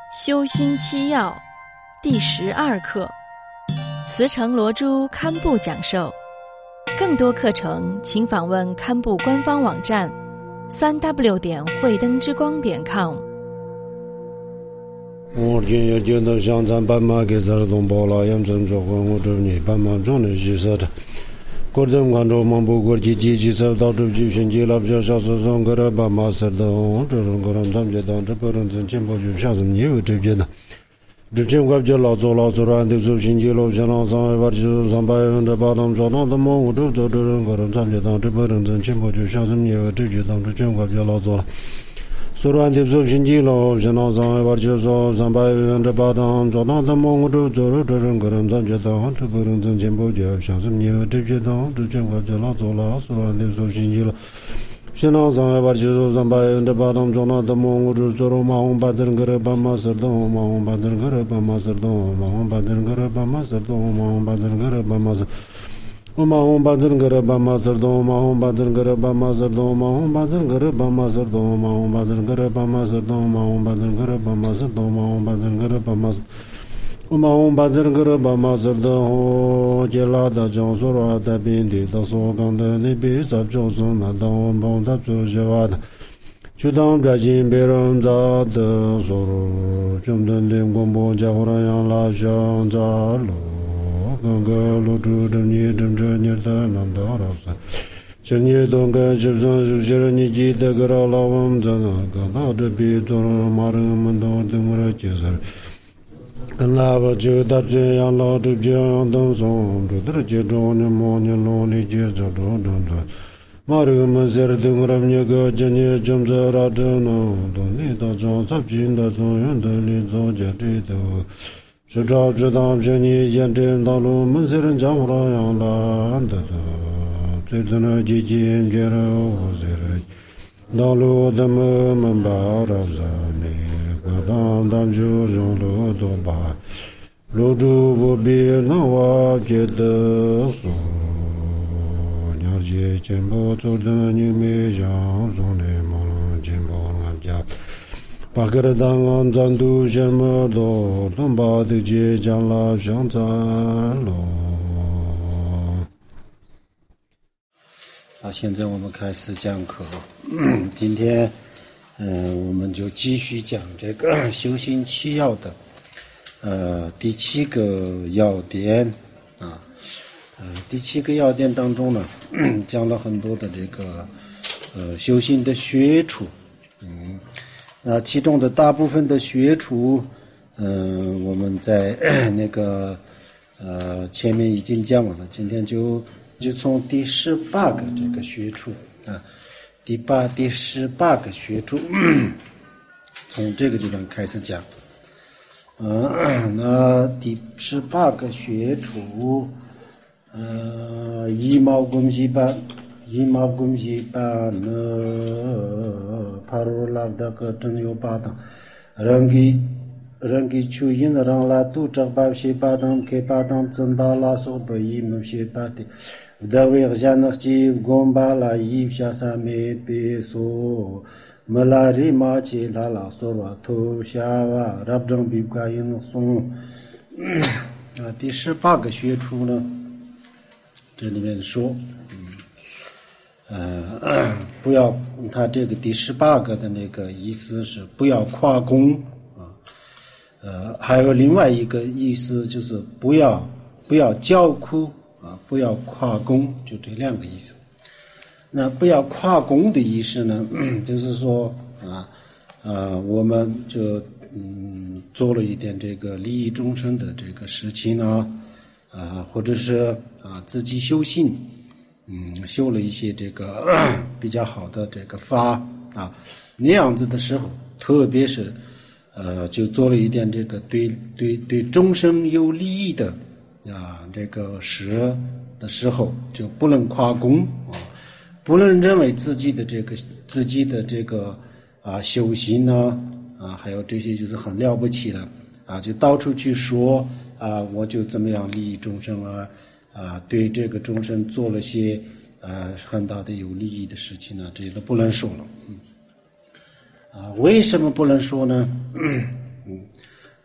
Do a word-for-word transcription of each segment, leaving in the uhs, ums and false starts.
修心七要第十二课，慈诚罗珠堪布讲授。更多课程请访问堪布官方网站三 w 点慧灯之光点 com。 我今日见到香山斑马给咱的同胞了，严正做官我这你斑马中的是啥的？国政关注满不国际积极受到主机选举了，比较是上个的斑马是的，这种个人参加当这不能挣钱不就像是你有这边的。之前我就老做老做软的手星期六，像那上一把就上百分之八当做当的么，我都做这人个人参加当这不能挣钱不就像是你有这边当之前我就老做了。所软的手星期六，像那上一把就说上百分之八当做当的么，我都做了这人个人参加当这不能挣钱不就像是你有这边当之前我就老做了，所软的手星期六。现在上海把就说上百分之八当做那的么，我就做了马红把整个的斑马是的，马红把整个的斑马是的，马红把整个的斑马是的，马红把整个的斑马是。我马红把整个的斑马是的，马红把整个的斑马是的，马红把整个的斑马是的，马红把整个的斑马是的，马红把整个的斑马是的，马红把整个的斑马是。我马红把整个的斑马是的，我接拉的江苏拉的边地到所港的那边在就是那当帮他做些话的。就当表现别人家的收入，中等点广播加忽然让拉上家路，刚刚露出的你正着你的难道老三，今年东干就算是些人你记得个老老王在那个到这边做了马人们都等我来介绍。跟喇叭就打这样老就这样等送，这都接着你莫你老你接着着着着。马这个门是等我们那个今年正在拉着呢，等你到上十斤的送人的你早就知道。是照知道这你见证道路门是人家伙样懒得的，最多那几斤接着我是人，道路的门门把着啥呢？当当就用路多吧，路途不必那我觉得说，了解进步走的你没想中的梦进步俺家，把个的档案咱都什么多，等把的街将拉上咱喽。好，现在我们开始讲课，今天。嗯，我们就继续讲这个修心七要的，呃，第七个要点啊，呃，第七个要点当中呢，讲了很多的这个呃修心的学处，嗯，那其中的大部分的学处，嗯、呃，我们在那个呃前面已经讲了，今天就就从第十八个这个学处啊。第八、第十八个学处，从这个地方开始讲。嗯，那第十八个学处，呃，一毛公西班，一毛公西班呢，帕罗拉达个真有八当，人给人给出因让拉杜这八些八当给八当真巴拉索不一某些八的。Vdavir janakji gombala yivsha same peso malari machi lala sorwa to shawa rabjang bibka yin song 啊，第十八个学处呢，这里面说，嗯，呃，不要，他这个第十八个的那个意思是不要夸功啊，呃，还有另外一个意思就是不要不要叫苦。啊，不要夸功，就这两个意思。那不要夸功的意思呢，就是说啊，呃，我们就嗯做了一点这个利益众生的这个事情呢，啊，或者是啊自己修行，嗯，修了一些这个比较好的这个法啊，那样子的时候，特别是呃，就做了一点这个对对对众生有利益的。啊，这个事的时候就不能夸功啊，不能认为自己的这个自己的这个啊修行呢啊，还有这些就是很了不起的啊，就到处去说啊，我就怎么样利益众生啊啊，对这个众生做了些呃很大的有利益的事情呢，这些都不能说了。嗯，啊，为什么不能说呢？嗯，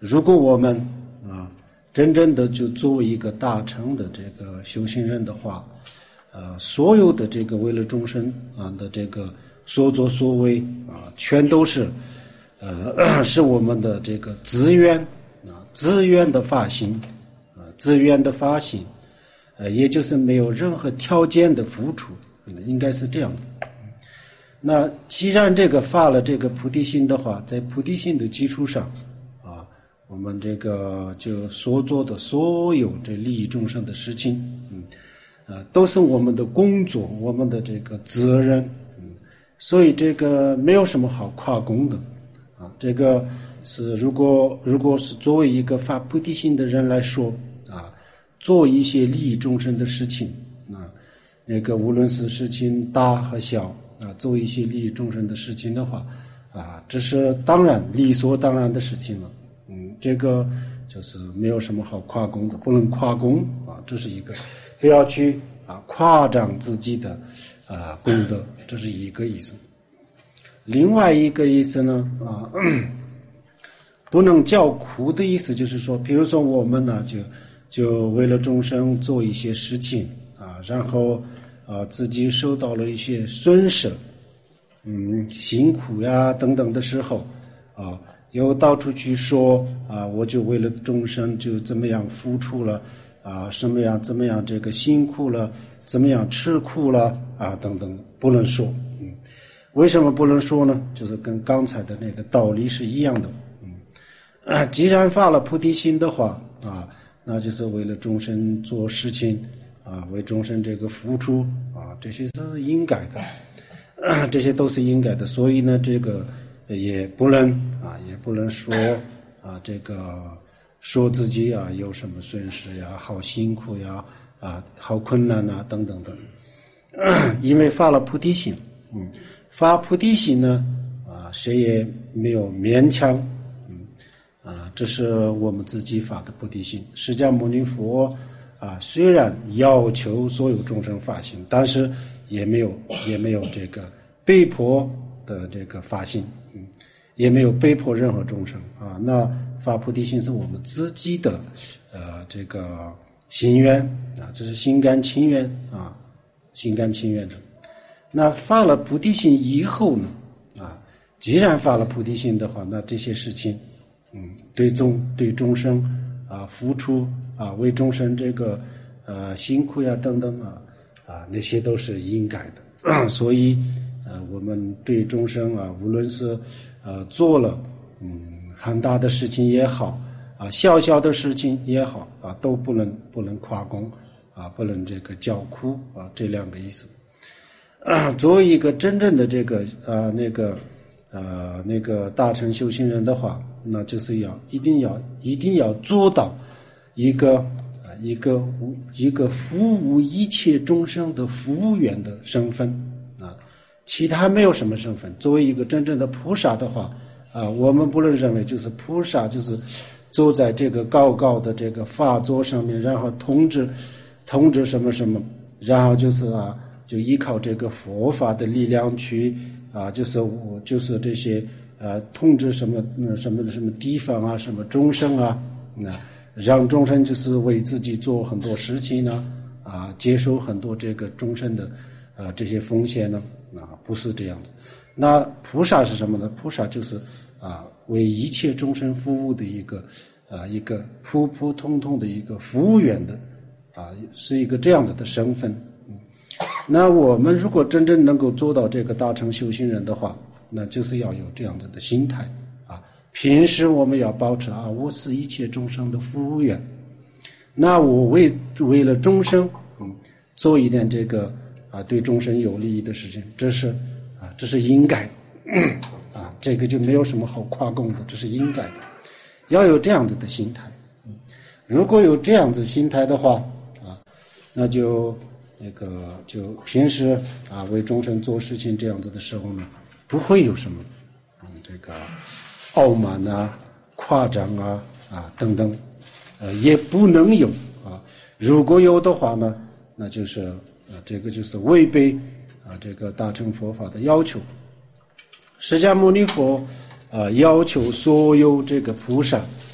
如果我们啊真正的就作为一个大乘的这个修行人的话，呃，所有的这个为了众生啊的这个所作所为啊，全都是呃是我们的这个自愿啊自愿的发心啊自愿的发心，呃，也就是没有任何条件的付出，应该是这样的。那既然这个发了这个菩提心的话，在菩提心的基础上啊，我们这个就所做的所有这利益众生的事情，嗯，啊，都是我们的工作，我们的这个责任，嗯，所以这个没有什么好夸功的，啊，这个是如果如果是作为一个发菩提心的人来说，啊，做一些利益众生的事情，啊，那个无论是事情大和小。啊，做一些利益众生的事情的话，啊，这是当然理所当然的事情了。嗯，这个就是没有什么好夸功的，不能夸功啊，这是一个，不要去啊夸张自己的啊功德，这是一个意思。另外一个意思呢，啊，不能叫苦的意思就是说，比如说我们呢，就就为了众生做一些事情啊，然后。啊，自己受到了一些损失，嗯，辛苦呀等等的时候，啊，又到处去说啊，我就为了众生就怎么样付出了，啊，什么样怎么样这个辛苦了，怎么样吃苦了啊等等，不能说，嗯，为什么不能说呢？就是跟刚才的那个道理是一样的，嗯，啊，既然发了菩提心的话啊，那就是为了众生做事情。啊，为众生这个付出啊，这些是应该的，啊，这些都是应该的。所以呢，这个也不能啊，也不能说啊，这个说自己啊有什么损失呀，好辛苦呀，啊，好困难啊，等等等。因为发了菩提心，嗯，发菩提心呢，啊，谁也没有勉强，嗯，啊，这是我们自己发的菩提心。释迦牟尼佛。啊，虽然要求所有众生发心，但是也没有也没有这个被迫的这个发心，嗯，也没有被迫任何众生啊。那发菩提心是我们自己的呃这个心愿啊，这是心甘情愿啊，心甘情愿的。那发了菩提心以后呢，啊，既然发了菩提心的话，那这些事情，嗯，对众对众生啊付出。啊，为众生这个呃辛苦呀等等啊啊那些都是应该的，所以呃我们对众生啊，无论是呃做了嗯很大的事情也好啊，小小的事情也好啊，都不能不能夸功啊，不能这个叫苦啊，这两个意思。啊，作为一个真正的这个呃那个呃那个大乘修行人的话，那就是要一定要一定要做到。一个啊，一个一个服务一切众生的服务员的身份啊，其他没有什么身份。作为一个真正的菩萨的话啊，我们不能认为就是菩萨就是坐在这个高高的这个法座上面，然后统治统治什么什么，然后就是啊，就依靠这个佛法的力量去啊，就是我就是这些呃统治什么嗯什么什么地方啊，什么众生啊，那。让众生就是为自己做很多事情呢，啊，接受很多这个众生的，呃，这些风险呢，啊，不是这样子。那菩萨是什么呢？菩萨就是啊，为一切众生服务的一个，啊，一个普普通通的一个服务员的，啊，是一个这样子的身份。嗯，那我们如果真正能够做到这个大乘修行人的话，那就是要有这样子的心态。平时我们要保持啊，我是一切众生的服务员，那我为为了众生，嗯，做一点这个啊对众生有利益的事情，这是啊这是应该的，啊这个就没有什么好夸功的，这是应该的，要有这样子的心态。嗯，如果有这样子心态的话啊，那就那个就平时啊为众生做事情这样子的时候呢，不会有什么嗯这个。傲慢啊、夸张啊、啊等等，呃，也不能有啊。如果有的话呢，那就是啊，这个就是违背啊这个大乘佛法的要求。释迦牟尼佛啊要求所有这个菩萨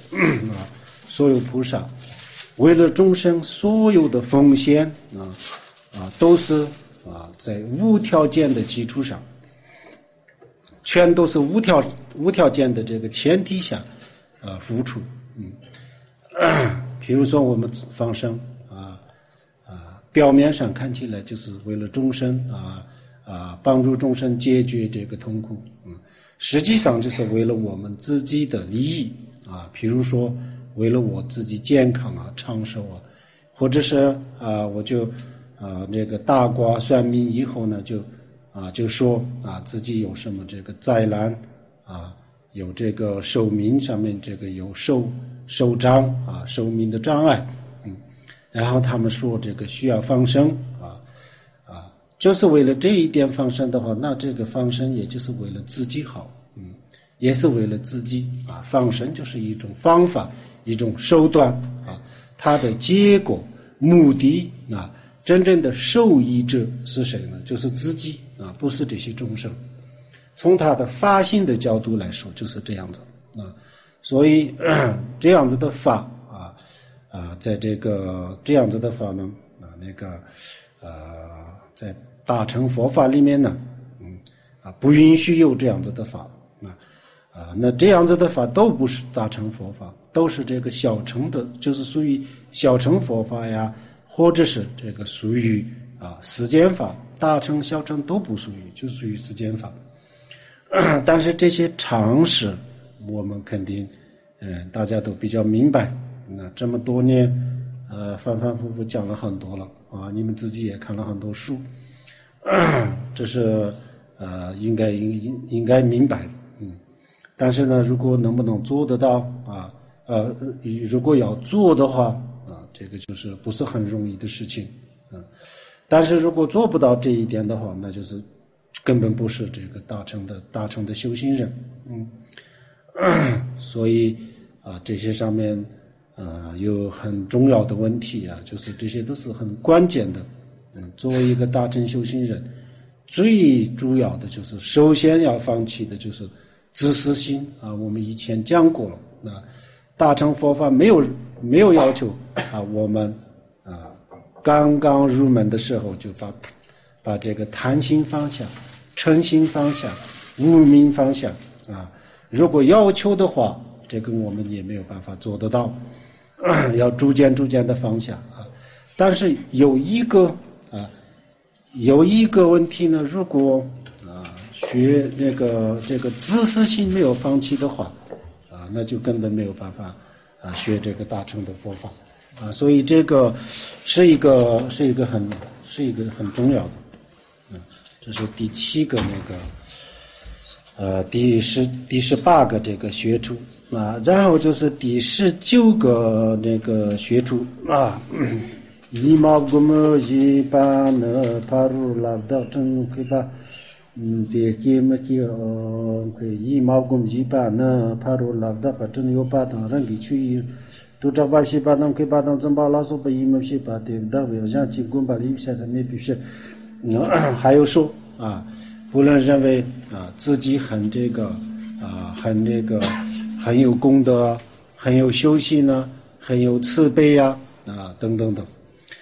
啊，所有菩萨为了众生所有的奉献啊啊都是啊在无条件的基础上，全都是无条无条件的这个前提下啊付出。嗯，比如说我们放生啊啊，表面上看起来就是为了众生啊啊帮助众生解决这个痛苦，嗯，实际上就是为了我们自己的利益啊，比如说为了我自己健康啊长寿啊，或者是啊我就啊那个大卦算命以后呢就啊就说啊自己有什么这个灾难啊，有这个寿命上面这个有寿寿障啊，寿命的障碍，嗯，然后他们说这个需要放生啊啊，就是为了这一点放生的话，那这个放生也就是为了自己好，嗯，也是为了自己啊，放生就是一种方法，一种手段啊，它的结果目的啊，真正的受益者是谁呢？就是自己啊，不是这些众生。从他的发心的角度来说，就是这样子啊。所以这样子的法啊啊，在这个这样子的法呢啊，那个呃，在大乘佛法里面呢，嗯啊，不允许有这样子的法啊啊，那这样子的法都不是大乘佛法，都是这个小乘的，就是属于小乘佛法呀，或者是这个属于啊世间法，大乘小乘都不属于，就属于世间法。但是这些常识我们肯定嗯大家都比较明白，那这么多年呃反反复复讲了很多了啊，你们自己也看了很多书，这是呃应该应应该明白的，嗯，但是呢如果能不能做得到啊呃如果要做的话啊，这个就是不是很容易的事情啊，但是如果做不到这一点的话，那就是根本不是这个大乘的大乘的修行人，嗯，所以啊，这些上面啊有很重要的问题啊，就是这些都是很关键的。嗯，作为一个大乘修行人，最主要的就是首先要放弃的就是自私心啊。我们以前讲过了啊，大乘佛法没有没有要求啊，我们啊刚刚入门的时候就把把这个贪心放下。嗔心放下，无明放下啊！如果要求的话，这个我们也没有办法做得到，要逐渐逐渐的放下啊。但是有一个啊，有一个问题呢，如果啊学那个这个自私心没有放弃的话啊，那就根本没有办法啊学这个大乘的佛法啊。所以这个是一个是一个很是一个很重要的。这是第七个那个，呃，第十第十八个这个学处啊，然后就是第十九个那个学处啊，一毛古么一把呢帕鲁拉达真可把，嗯，这些么些哦，可一毛古一把呢帕鲁拉达可真有把当人给去。都找把些把当可把当真把拉说把一毛些把对不对？像进攻把里现在没必须。嗯，还有说啊，不能认为啊自己很这个啊很这个很有功德，很有修行呢，很有慈悲呀 啊, 啊等等等。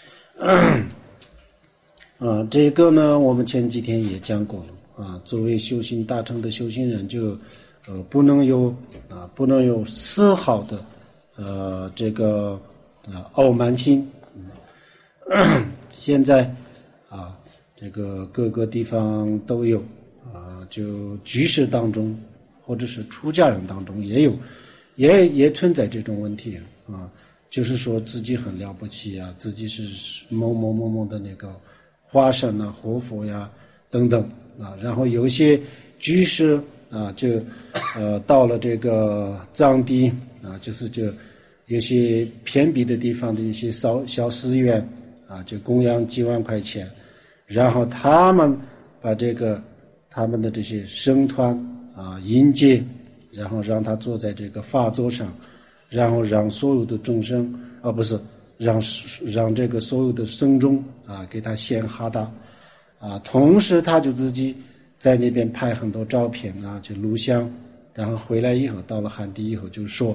啊，这个呢，我们前几天也讲过了啊。作为修行大乘的修行人就，呃不能有啊不能有丝毫的呃这个啊傲慢心。嗯、现在啊。这个各个地方都有啊，就居士当中或者是出家人当中也有，也也存在这种问题啊，就是说自己很了不起啊，自己是某某某某的那个化身啊、活佛呀等等啊，然后有些居士啊，就呃到了这个藏地啊，就是就有些偏僻的地方的一些小小寺院啊，就供养几万块钱。然后他们把这个他们的这些僧团啊引介，然后让他坐在这个法座上，然后让所有的众生啊不是让让这个所有的僧众啊给他献哈达啊，同时他就自己在那边拍很多照片啊，就录像，然后回来以后到了汉地以后就说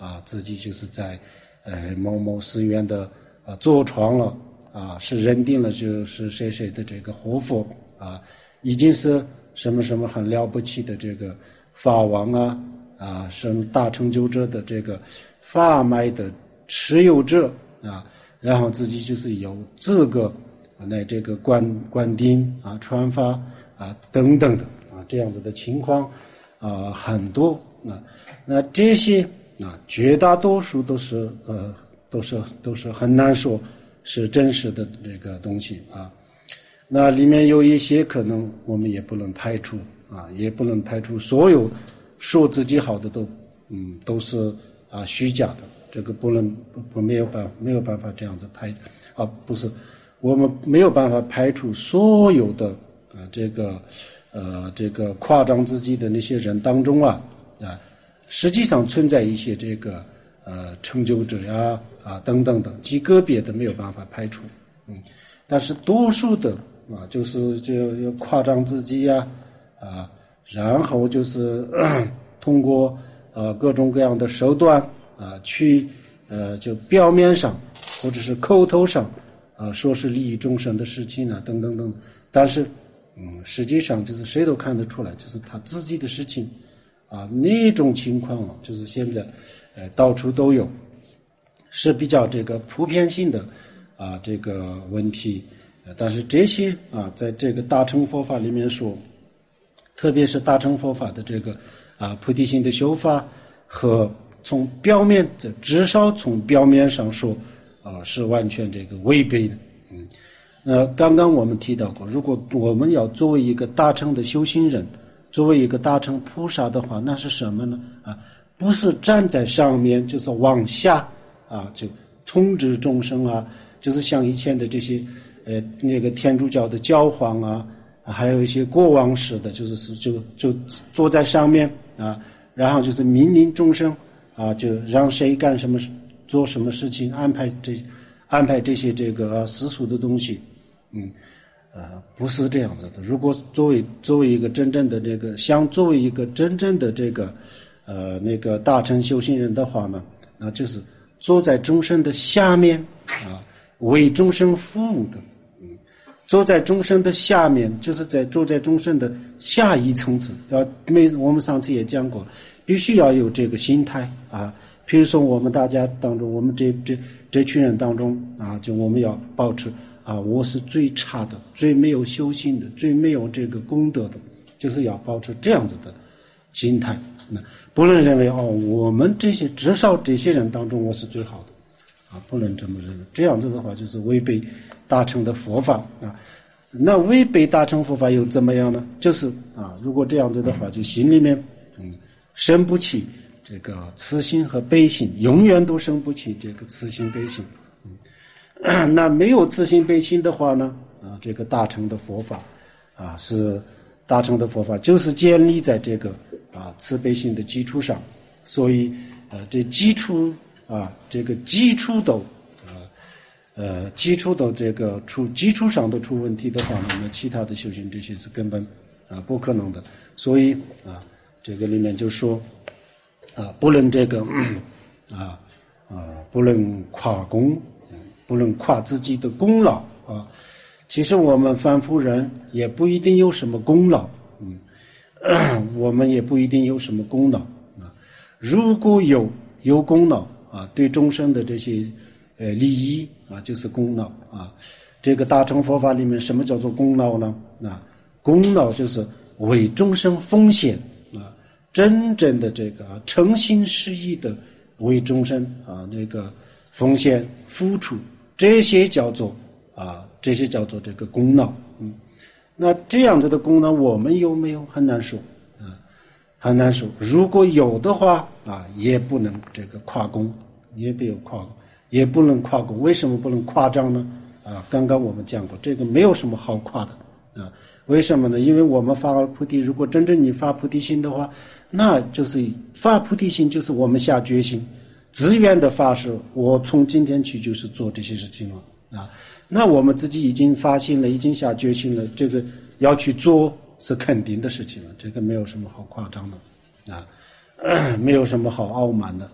啊，自己就是在呃某某寺院的啊坐床了啊，是认定了就是谁谁的这个活佛啊，已经是什么什么很了不起的这个法王啊啊，什么大成就者的这个法脉的持有者啊，然后自己就是有资格来这个灌灌顶啊、传法啊等等的啊，这样子的情况啊很多啊。那这些啊，绝大多数都是呃，都是都是很难说是真实的这个东西啊。那里面有一些可能我们也不能排除啊，也不能排除所有说自己好的都嗯都是啊虚假的，这个不能不不没有办法没有办法这样子排啊，不是我们没有办法排除所有的啊这个呃这个夸张自己的那些人当中啊啊，实际上存在一些这个呃成就者呀啊等等等，极个别的没有办法排除，嗯，但是多数的啊就是就要夸张自己呀啊，然后就是通过呃各种各样的手段啊去呃就表面上或者是口头上啊说是利益众生的事情啊等等等，但是嗯实际上就是谁都看得出来，就是他自己的事情啊，那种情况啊，就是现在呃到处都有，是比较这个普遍性的啊这个问题。但是这些啊，在这个大乘佛法里面说，特别是大乘佛法的这个啊菩提心的修法，和从表面这至少从表面上说啊是完全这个违背的。嗯，那刚刚我们提到过，如果我们要作为一个大乘的修行人，作为一个大乘菩萨的话，那是什么呢？啊，不是站在上面，就是往下啊，就统治众生啊，就是像以前的这些呃那个天主教的教皇啊，还有一些国王式的，就是就就坐在上面啊，然后就是命令众生啊，就让谁干什么做什么事情，安排这安排这些这个、啊、世俗的东西，嗯。呃，不是这样子的。如果作为作为一个真正的这个，想作为一个真正的这个，呃，那个大乘修行人的话呢，那就是坐在众生的下面啊，为众生服务的。嗯，坐在众生的下面，就是在坐在众生的下一层次。要没我们上次也讲过，必须要有这个心态啊。比如说我们大家当中，我们这这这群人当中啊，就我们要保持。啊，我是最差的，最没有修行的，最没有这个功德的，就是要保持这样子的心态。那不能认为哦，我们这些至少这些人当中我是最好的，啊，不能这么认为。这样子的话就是违背大乘的佛法啊。那违背大乘佛法又怎么样呢？就是啊，如果这样子的话，就心里面嗯生不起这个慈心和悲心，永远都生不起这个慈心悲心。那没有自信悲心的话呢？啊，这个大乘的佛法，啊，是大乘的佛法，就是建立在这个啊慈悲心的基础上。所以，呃，这基础啊，这个基础都，呃，呃，基础都这个出基础上都出问题的话呢，那其他的修行这些是根本啊不可能的。所以啊，这个里面就说，啊，不能这个，啊啊，不能夸功。不能夸自己的功劳啊！其实我们凡夫人也不一定有什么功劳，嗯，我们也不一定有什么功劳啊。如果有有功劳啊，对众生的这些呃利益啊，就是功劳啊。这个大乘佛法里面，什么叫做功劳呢？啊，功劳就是为众生奉献啊，真正的这个诚心实意的为众生啊那个奉献付出。这些叫做啊，这些叫做这个功劳，嗯，那这样子的功劳我们有没有？很难说啊，很难说。如果有的话啊，也不能这个夸功，也没有夸功，也不能夸功。为什么不能夸张呢？啊，刚刚我们讲过，这个没有什么好夸的啊。为什么呢？因为我们发了菩提，如果真正你发菩提心的话，那就是发菩提心，就是我们下决心。自愿的发誓，我从今天起就是做这些事情了啊。那我们自己已经发心了，已经下决心了，这个要去做是肯定的事情了，这个没有什么好夸张的啊，没有什么好傲慢的。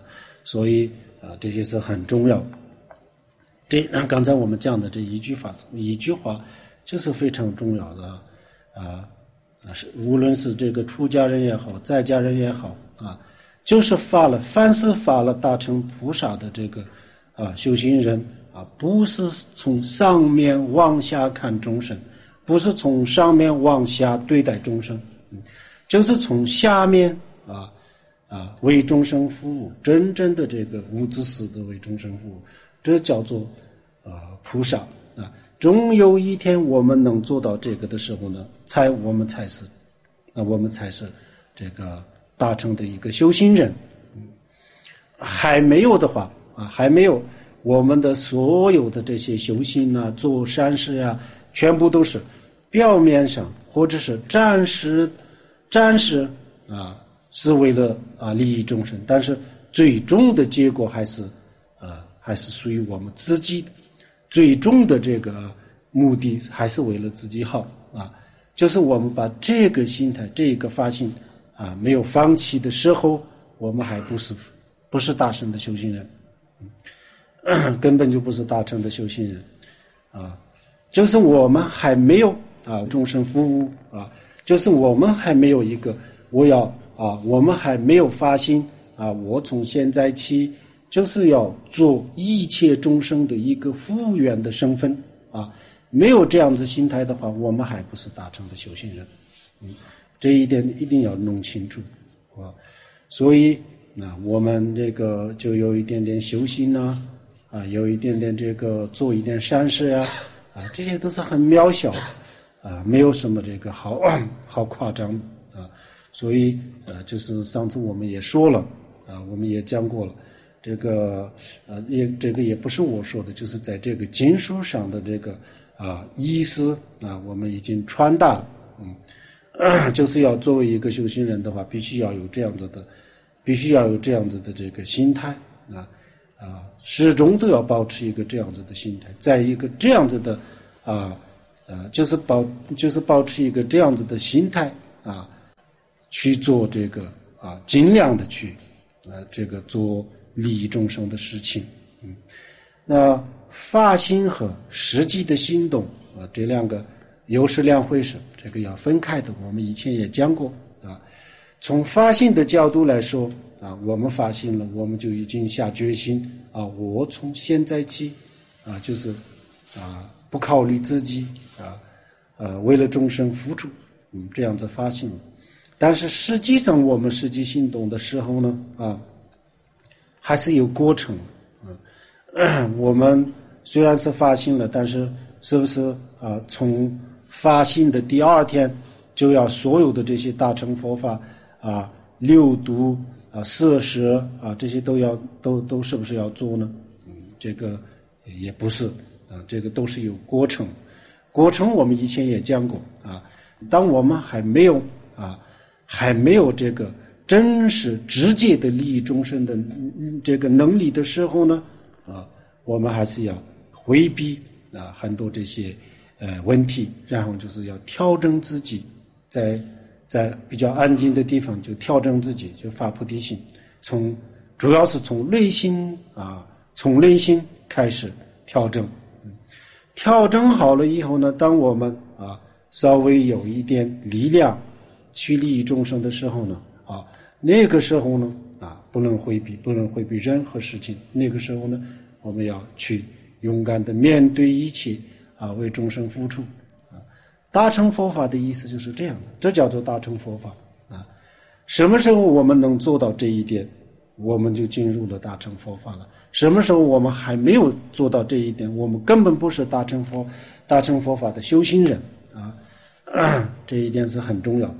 所以啊，这些是很重要。这刚才我们讲的这一句话，一句话就是非常重要的啊啊，是无论是这个出家人也好，在家人也好啊，就是发了凡是发了大乘菩萨的这个啊修行人啊，不是从上面往下看众生，不是从上面往下对待众生，嗯，就是从下面啊啊为众生服务，真正的这个无自私的为众生服务。这叫做啊菩萨啊，终有一天我们能做到这个的时候呢，才我们才是啊我们才是这个大乘的一个修行人。嗯，还没有的话啊，还没有，我们的所有的这些修行啊，做善事啊，全部都是表面上或者是暂时暂时啊是为了啊利益众生，但是最终的结果还是啊还是属于我们自己的，最终的这个目的还是为了自己好啊。就是我们把这个心态，这个发心啊没有放弃的时候，我们还不是不是大乘的修行人，嗯，根本就不是大乘的修行人啊。就是我们还没有啊众生服务啊，就是我们还没有一个我要啊，我们还没有发心啊，我从现在起就是要做一切众生的一个服务员的身份啊，没有这样子心态的话，我们还不是大乘的修行人。嗯，这一点一定要弄清楚啊。所以那我们这个就有一点点修行啊，啊，有一点点这个做一点善事呀，啊，这些都是很渺小啊，没有什么这个好好夸张啊。所以呃，就是上次我们也说了啊，我们也讲过了。这个呃，也这个也不是我说的，就是在这个经书上的这个啊意思啊，我们已经传达了。嗯、呃，就是要作为一个修行人的话，必须要有这样子的，必须要有这样子的这个心态啊啊，始终都要保持一个这样子的心态，在一个这样子的啊呃，就是保就是保持一个这样子的心态啊，去做这个啊，尽量的去啊这个做利益众生的事情。嗯，那发心和实际的行动啊，这两个又是两回事，这个要分开的。我们以前也讲过啊。从发心的角度来说啊，我们发心了，我们就已经下决心啊，我从现在起啊，就是啊，不考虑自己啊，呃，为了众生付出，嗯，这样子发心了。但是实际上，我们实际行动的时候呢，啊。还是有过程，嗯，我们虽然是发心了，但是是不是啊？从发心的第二天就要所有的这些大乘佛法啊、六度啊、摄食啊，这些都要都都是不是要做呢？嗯，这个也不是啊，这个都是有过程。过程我们以前也讲过啊，当我们还没有啊，还没有这个。真是直接的利益众生的这个能力的时候呢，啊，我们还是要回避啊很多这些呃问题，然后就是要调整自己，在在比较安静的地方就调整自己，就发菩提心，从主要是从内心啊，从内心开始调整，嗯，调整好了以后呢，当我们啊稍微有一点力量去利益众生的时候呢，啊。那个时候呢，啊，不能回避，不能回避任何事情。那个时候呢，我们要去勇敢的面对一切，啊，为众生付出。啊，大乘佛法的意思就是这样的，这叫做大乘佛法。啊，什么时候我们能做到这一点，我们就进入了大乘佛法了。什么时候我们还没有做到这一点，我们根本不是大乘佛大乘佛法的修行人。啊，这一点是很重要的。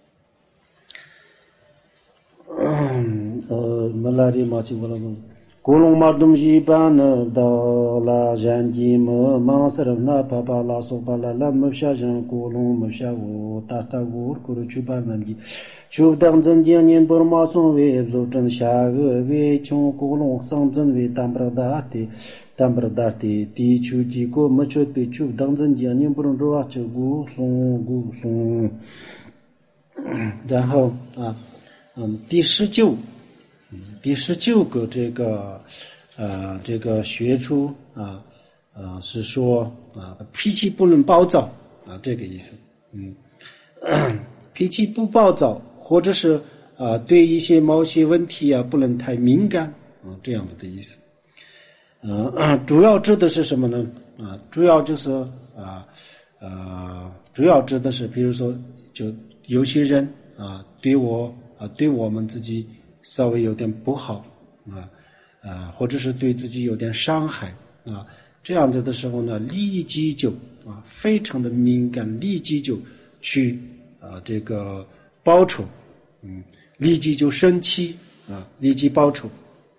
呃，马拉里马吉乌拉姆，古龙马东西班呢，到拉山地么，马斯人那帕帕拉索巴拉拉么下人，古龙么下乌达达乌古鲁去班那里，就当真今年不马松为做真下个为从古龙上真为当不达的，当不达的地区地个么就被就当真今年不能做啊，就古松古松，然后啊。嗯，第十九第十九个这个呃这个学出啊呃是说啊脾气不能暴躁啊这个意思。嗯，脾气不暴躁，或者是啊对一些某些问题啊不能太敏感啊这样子的意思。呃主要指的是什么呢？啊主要就是啊呃主要指的是比如说就有些人啊对我啊对我们自己稍微有点不好啊啊或者是对自己有点伤害啊这样子的时候呢，立即就啊非常的敏感，立即就去啊这个报仇，嗯立即就生气啊立即报仇。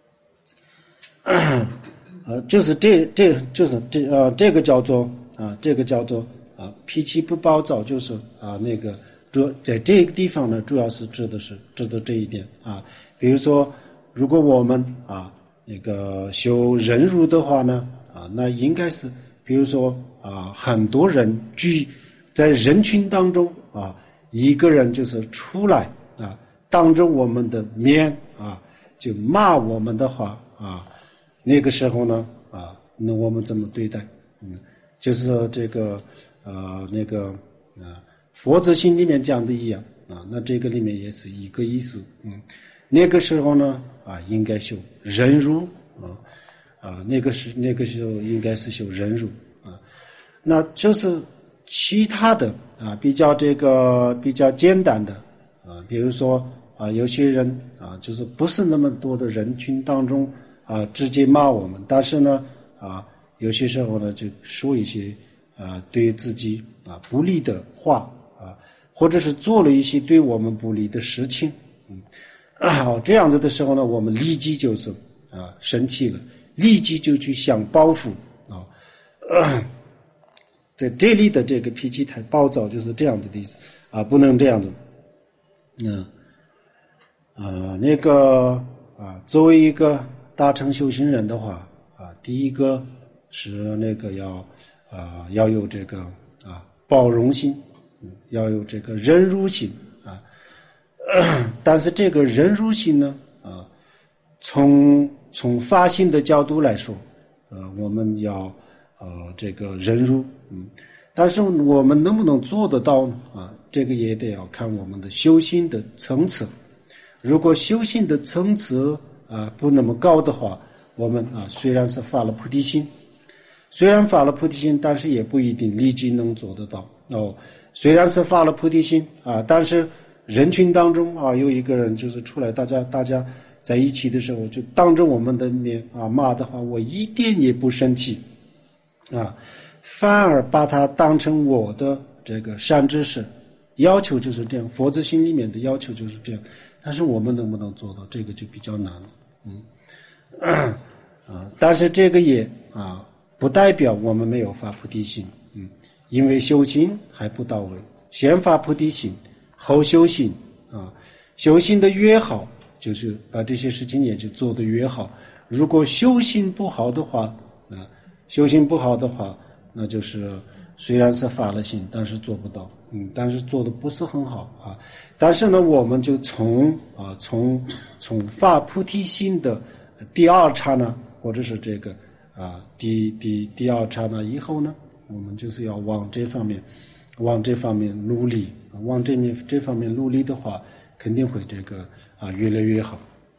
呃就是这这就是这呃这个叫做啊这个叫做啊脾气不暴躁，就是啊那个主在这个地方呢，主要是指的是指的这一点啊。比如说，如果我们啊那个修忍辱的话呢，啊那应该是比如说啊很多人聚在人群当中啊，一个人就是出来啊，当着我们的面啊就骂我们的话啊，那个时候呢啊，那我们怎么对待？嗯，就是说这个呃那个啊。佛子心里面讲的一样啊，那这个里面也是一个意思。嗯，那个时候呢啊，应该修忍辱啊啊，那个是那个时候应该是修忍辱啊。那就是其他的啊，比较这个比较简单的啊，比如说啊，有些人啊，就是不是那么多的人群当中啊，直接骂我们，但是呢啊，有些时候呢就说一些啊对自己啊不利的话。啊，或者是做了一些对我们不利的事情，嗯，啊，这样子的时候呢，我们立即就是啊生气了，立即就去想报复啊。呃、在这里的这个脾气太暴躁，就是这样子的意思啊，不能这样子。嗯，呃，那个啊，作为一个大乘修行人的话啊，第一个是那个要啊要有这个啊包容心。要有这个忍辱心啊，但是这个忍辱心呢啊，从从发心的角度来说，呃，我们要呃这个忍辱，嗯，但是我们能不能做得到啊？这个也得要看我们的修心的层次。如果修心的层次啊不那么高的话，我们啊虽然是发了菩提心，虽然发了菩提心，但是也不一定立即能做得到哦。虽然是发了菩提心啊，但是人群当中啊有一个人就是出来，大家大家在一起的时候，就当着我们的面啊骂的话，我一点也不生气啊，反而把它当成我的这个善知识，要求就是这样，佛子心里面的要求就是这样，但是我们能不能做到，这个就比较难了。嗯啊，但是这个也啊不代表我们没有发菩提心。嗯。因为修行还不到位，先发菩提心，后修行啊。修行的越好，就是把这些事情也就做得越好。如果修行不好的话，啊，修行不好的话，那就是虽然是发了心，但是做不到，嗯，但是做的不是很好啊。但是呢，我们就从啊从从发菩提心的第二刹那，或者是这个啊第第第二刹那以后呢。我们就是要往这方面，往这方面努力，往这面这方面努力的话，肯定会这个啊越来越好。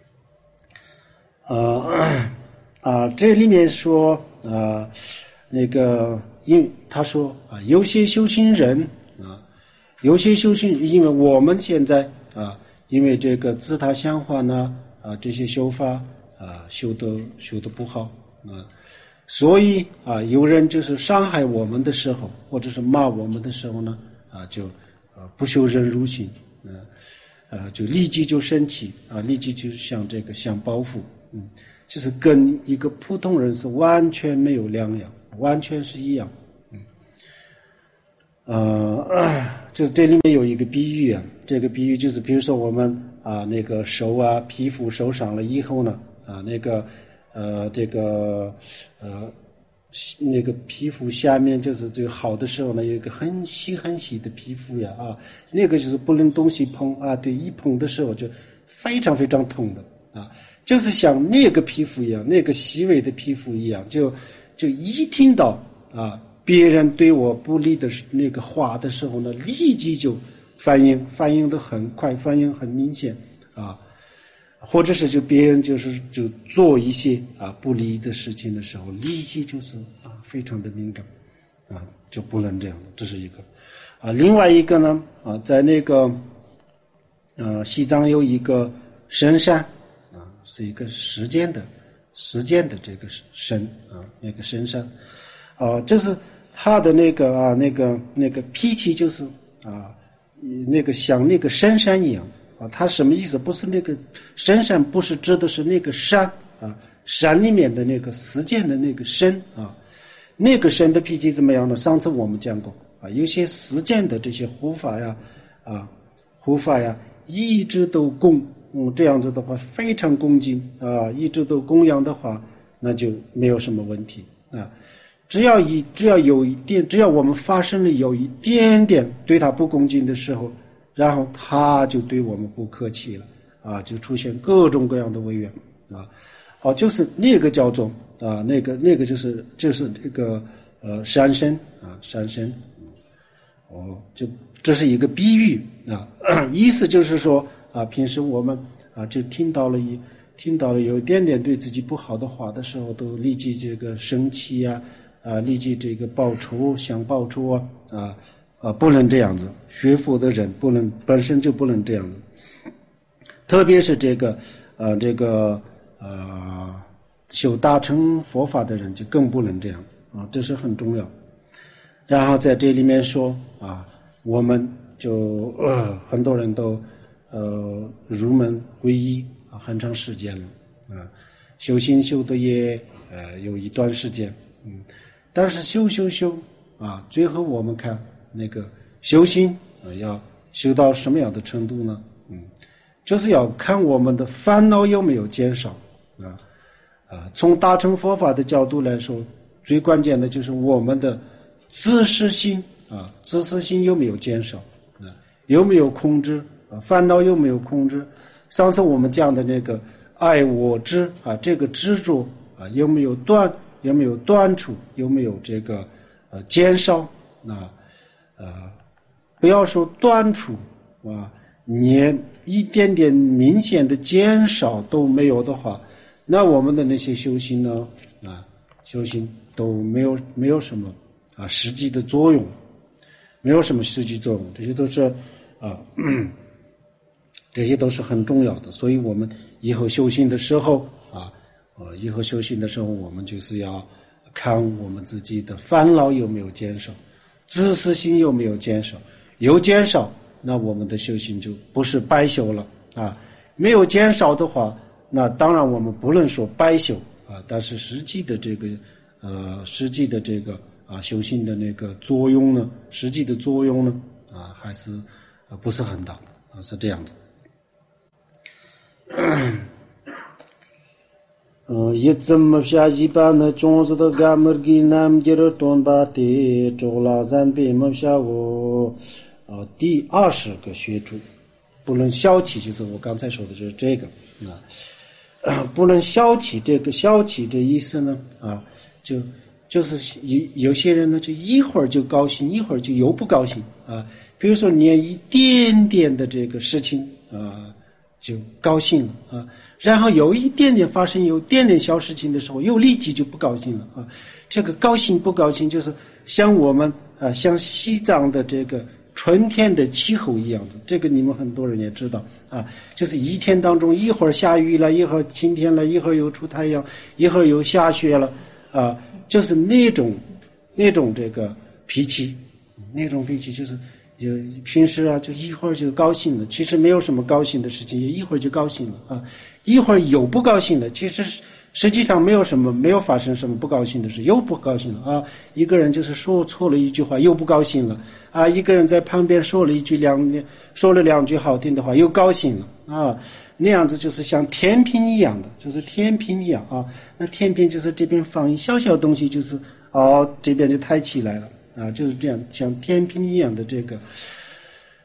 呃啊，这里面说啊，那个因他说啊，有些修行人啊，有些修行，因为我们现在啊，因为这个自他相换呢啊，这些修法啊修得修得不好啊。所以啊，有人就是伤害我们的时候，或者是骂我们的时候呢，啊，就啊不修忍辱心，嗯、啊，呃，就立即就生气啊，立即就想这个想报复，嗯，就是跟一个普通人是完全没有两样，完全是一样，嗯，呃，就是这里面有一个比喻啊，这个比喻就是，比如说我们啊那个手啊皮肤受伤了以后呢，啊那个。呃，这个呃，那个皮肤下面就是最好的时候呢，有一个很细很细的皮肤呀啊，那个就是不能东西碰啊，对，一碰的时候就非常非常痛的啊，就是像那个皮肤一样，那个细微的皮肤一样，就就一听到啊别人对我不利的那个话的时候呢，立即就反应，反应的很快，反应很明显啊，或者是就别人就是就做一些啊不利的事情的时候，立即就是啊非常的敏感啊，就不能这样的，这是一个啊。另外一个呢啊，在那个呃西藏有一个深山啊，是一个时间的时间的这个深啊，那个深山啊，就是他的那个啊那个那个脾气就是啊那个像那个深山一样啊，它什么意思？不是那个深山，不是指的是那个山啊，山里面的那个实践的那个深啊，那个深的脾气怎么样呢？上次我们讲过啊，有些实践的这些护法呀啊护法呀，一直都供，嗯，这样子的话非常恭敬啊，一直都供养的话，那就没有什么问题啊。只要一只要有一点，只要我们发生了有一点点对他不恭敬的时候，然后他就对我们不客气了啊，就出现各种各样的违缘啊。好，就是那个叫做啊，那个那个就是就是这个呃山参啊山参，哦，就这是一个比喻啊，意思就是说啊，平时我们啊就听到了一听到了有一点点对自己不好的话的时候，都立即这个生气啊。啊，立即这个报仇，想报仇啊，啊啊，不能这样子。学佛的人不能本身就不能这样子，特别是这个呃这个呃修大乘佛法的人就更不能这样啊，这是很重要。然后在这里面说啊，我们就呃很多人都呃入门皈依啊，很长时间了啊，修行修的也呃有一段时间，嗯。但是修修修啊，最后我们看那个修行啊，要修到什么样的程度呢？嗯，就是要看我们的烦恼有没有减少啊啊。从大乘佛法的角度来说，最关键的就是我们的自私心啊，自私心有没有减少啊？有没有控制啊？烦恼有没有控制？上次我们讲的那个爱我执啊，这个执着啊，有没有断？有没有断除？有没有这个呃减少？啊呃，不要说断除啊，连一点点明显的减少都没有的话，那我们的那些修行呢啊，修行都没有没有什么啊实际的作用，没有什么实际作用，这些都是啊，这些都是很重要的。所以我们以后修行的时候啊。呃，以后修行的时候，我们就是要看我们自己的烦恼有没有减少，自私心有没有减少。有减少，那我们的修行就不是白修了啊；没有减少的话，那当然我们不能说白修啊，但是实际的这个呃，实际的这个啊修行的那个作用呢，实际的作用呢啊，还是啊不是很大啊，是这样的。嗯，一怎么下一般的种子的干么给南给了东巴的周拉赞别么下我啊，第二十个学主，不能消起，就是我刚才说的就是这个啊，不能消起这个消起这意思呢啊，就就是有有些人呢，就一会儿就高兴，一会儿就又不高兴啊。比如说，连一点点的这个事情啊，就高兴了啊。然后有一点点发生有一点点小事情的时候，又立即就不高兴了啊！这个高兴不高兴，就是像我们啊，像西藏的这个春天的气候一样的，这个你们很多人也知道啊，就是一天当中一会儿下雨了，一会儿晴天了，一会儿又出太阳，一会儿又下雪了啊，就是那种那种这个脾气，那种脾气就是有平时啊，就一会儿就高兴了，其实没有什么高兴的事情，也一会儿就高兴了啊。一会儿有不高兴的，其实实际上没有什么，没有发生什么不高兴的事，又不高兴了啊！一个人就是说错了一句话，又不高兴了啊！一个人在旁边说了一句两说了两句好听的话，又高兴了啊！那样子就是像天平一样的，就是天平一样啊！那天平就是这边放一小小东西，就是哦这边就抬起来了啊！就是这样，像天平一样的这个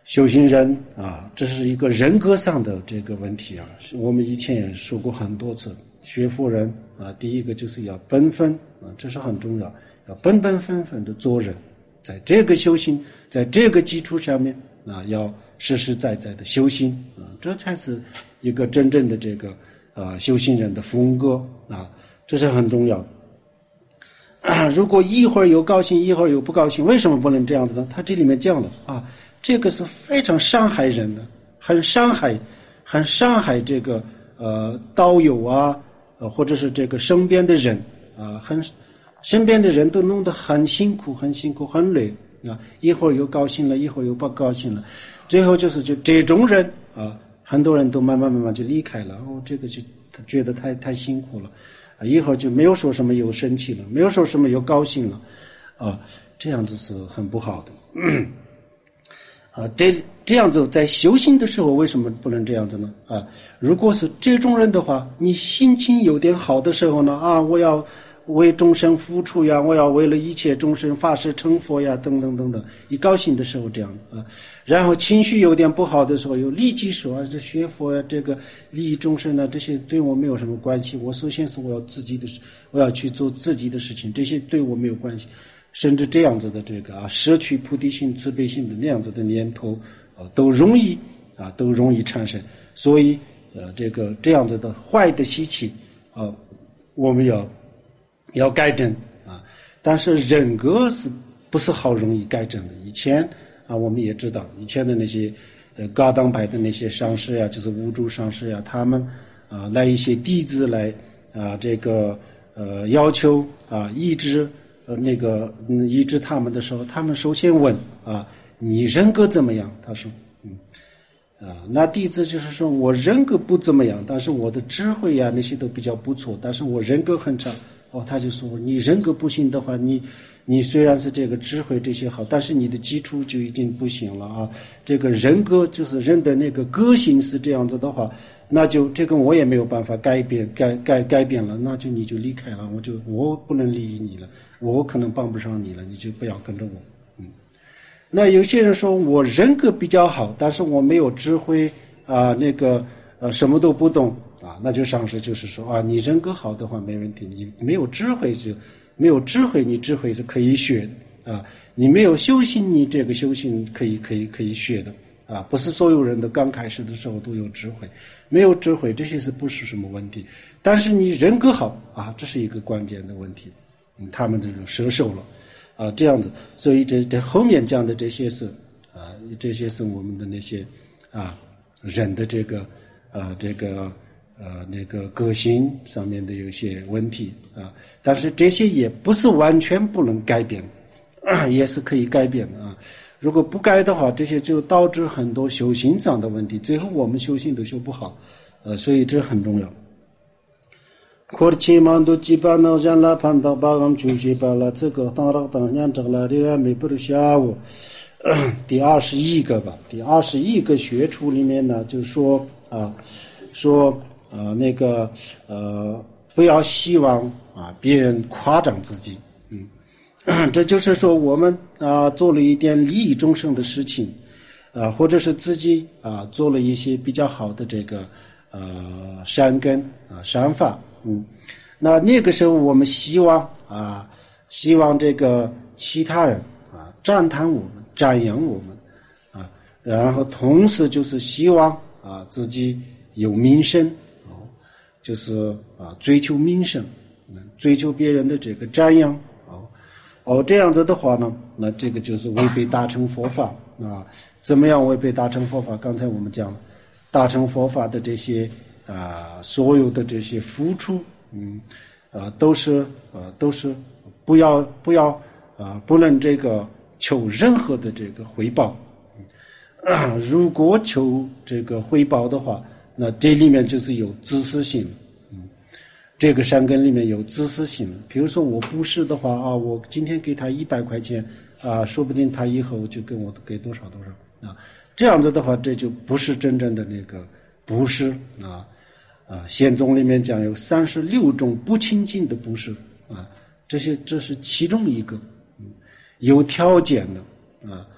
修行人啊，这是一个人格上的这个问题啊。我们以前也说过很多次，学佛人啊，第一个就是要本分啊，这是很重要，要本本分分的做人。在这个修行，在这个基础上面啊，要实实在在的修行啊，这才是一个真正的这个啊修行人的风格啊，这是很重要的。啊，如果一会儿有高兴，一会儿有不高兴，为什么不能这样子呢？他这里面讲了啊，这个是非常伤害人的，很伤害，很伤害这个呃道友啊，呃或者是这个身边的人啊，很身边的人都弄得很辛苦，很辛苦，很累啊，一会儿又高兴了，一会儿又不高兴了，最后就是就这种人啊，很多人都慢慢慢慢就离开了，哦，这个就他觉得太太辛苦了。啊，一会儿就没有说什么有生气了，没有说什么有高兴了，啊，这样子是很不好的。嗯、啊，这这样子在修行的时候为什么不能这样子呢？啊，如果是这种人的话，你心情有点好的时候呢，啊，我要为众生付出呀，我要为了一切众生发誓成佛呀，等等等等。一高兴的时候这样啊，然后情绪有点不好的时候，又立即说啊，这学佛呀，这个利益众生呢，这些对我没有什么关系。我首先是我要自己的事，我要去做自己的事情，这些对我没有关系。甚至这样子的这个啊，失去菩提心、慈悲心的那样子的念头啊，都容易啊，都容易产生。所以呃，这个这样子的坏的习气啊，我们要。要改正啊，但是人格是不是好容易改正的？以前啊，我们也知道，以前的那些呃高档派的那些上师呀，就是无主上师呀，他们啊来一些弟子来啊这个呃要求啊医治呃那个嗯医治他们的时候，他们首先问啊你人格怎么样？他说嗯啊那弟子就是说我人格不怎么样，但是我的智慧呀那些都比较不错，但是我人格很差。哦，他就说你人格不行的话，你你虽然是这个智慧这些好，但是你的基础就已经不行了啊。这个人格就是人的那个个性是这样子的话，那就这个我也没有办法改变改改改变了，那就你就离开了，我就我不能利益你了，我可能帮不上你了，你就不要跟着我。嗯，那有些人说我人格比较好，但是我没有智慧啊，那个呃什么都不懂。啊，那就上师就是说啊，你人格好的话没问题，你没有智慧是，没有智慧，你智慧是可以学的啊。你没有修行，你这个修行可以可以可以学的啊。不是所有人的刚开始的时候都有智慧，没有智慧这些是不是什么问题？但是你人格好啊，这是一个关键的问题。嗯，他们这种舍受了啊，这样子，所以这这后面讲的这些是啊，这些是我们的那些啊人的这个啊这个。呃，那个个性上面的有些问题啊，但是这些也不是完全不能改变，啊、也是可以改变的啊。如果不改的话，这些就导致很多修行上的问题，最后我们修行都修不好，呃，所以这很重要。可起码都基本上让他判到把我们出去把了这个当然当年这个来的没不如下午，第二十一个吧，第二十一个学处里面呢，就说啊，说。呃，那个呃，不要希望啊别人夸奖自己，嗯，这就是说我们啊做了一点利益众生的事情，啊，或者是自己啊做了一些比较好的这个呃善根啊善法，嗯，那那个时候我们希望啊希望这个其他人啊赞叹我们，赞扬我们啊，然后同时就是希望啊自己有名声。就是啊，追求名声，追求别人的这个赞扬，哦，哦，这样子的话呢，那这个就是违背大乘佛法啊。怎么样违背大乘佛法？刚才我们讲了，大乘佛法的这些啊，所有的这些付出，嗯，啊，都是啊，都是不要不要啊，不能这个求任何的这个回报。啊，如果求这个回报的话。那这里面就是有自私心，嗯，这个善根里面有自私心。比如说我布施的话啊，我今天给他一百块钱啊，说不定他以后就跟我给多少多少啊，这样子的话，这就不是真正的那个布施啊啊。宪宗里面讲有三十六种不清净的布施啊，这些这是其中一个，嗯，有条件的啊。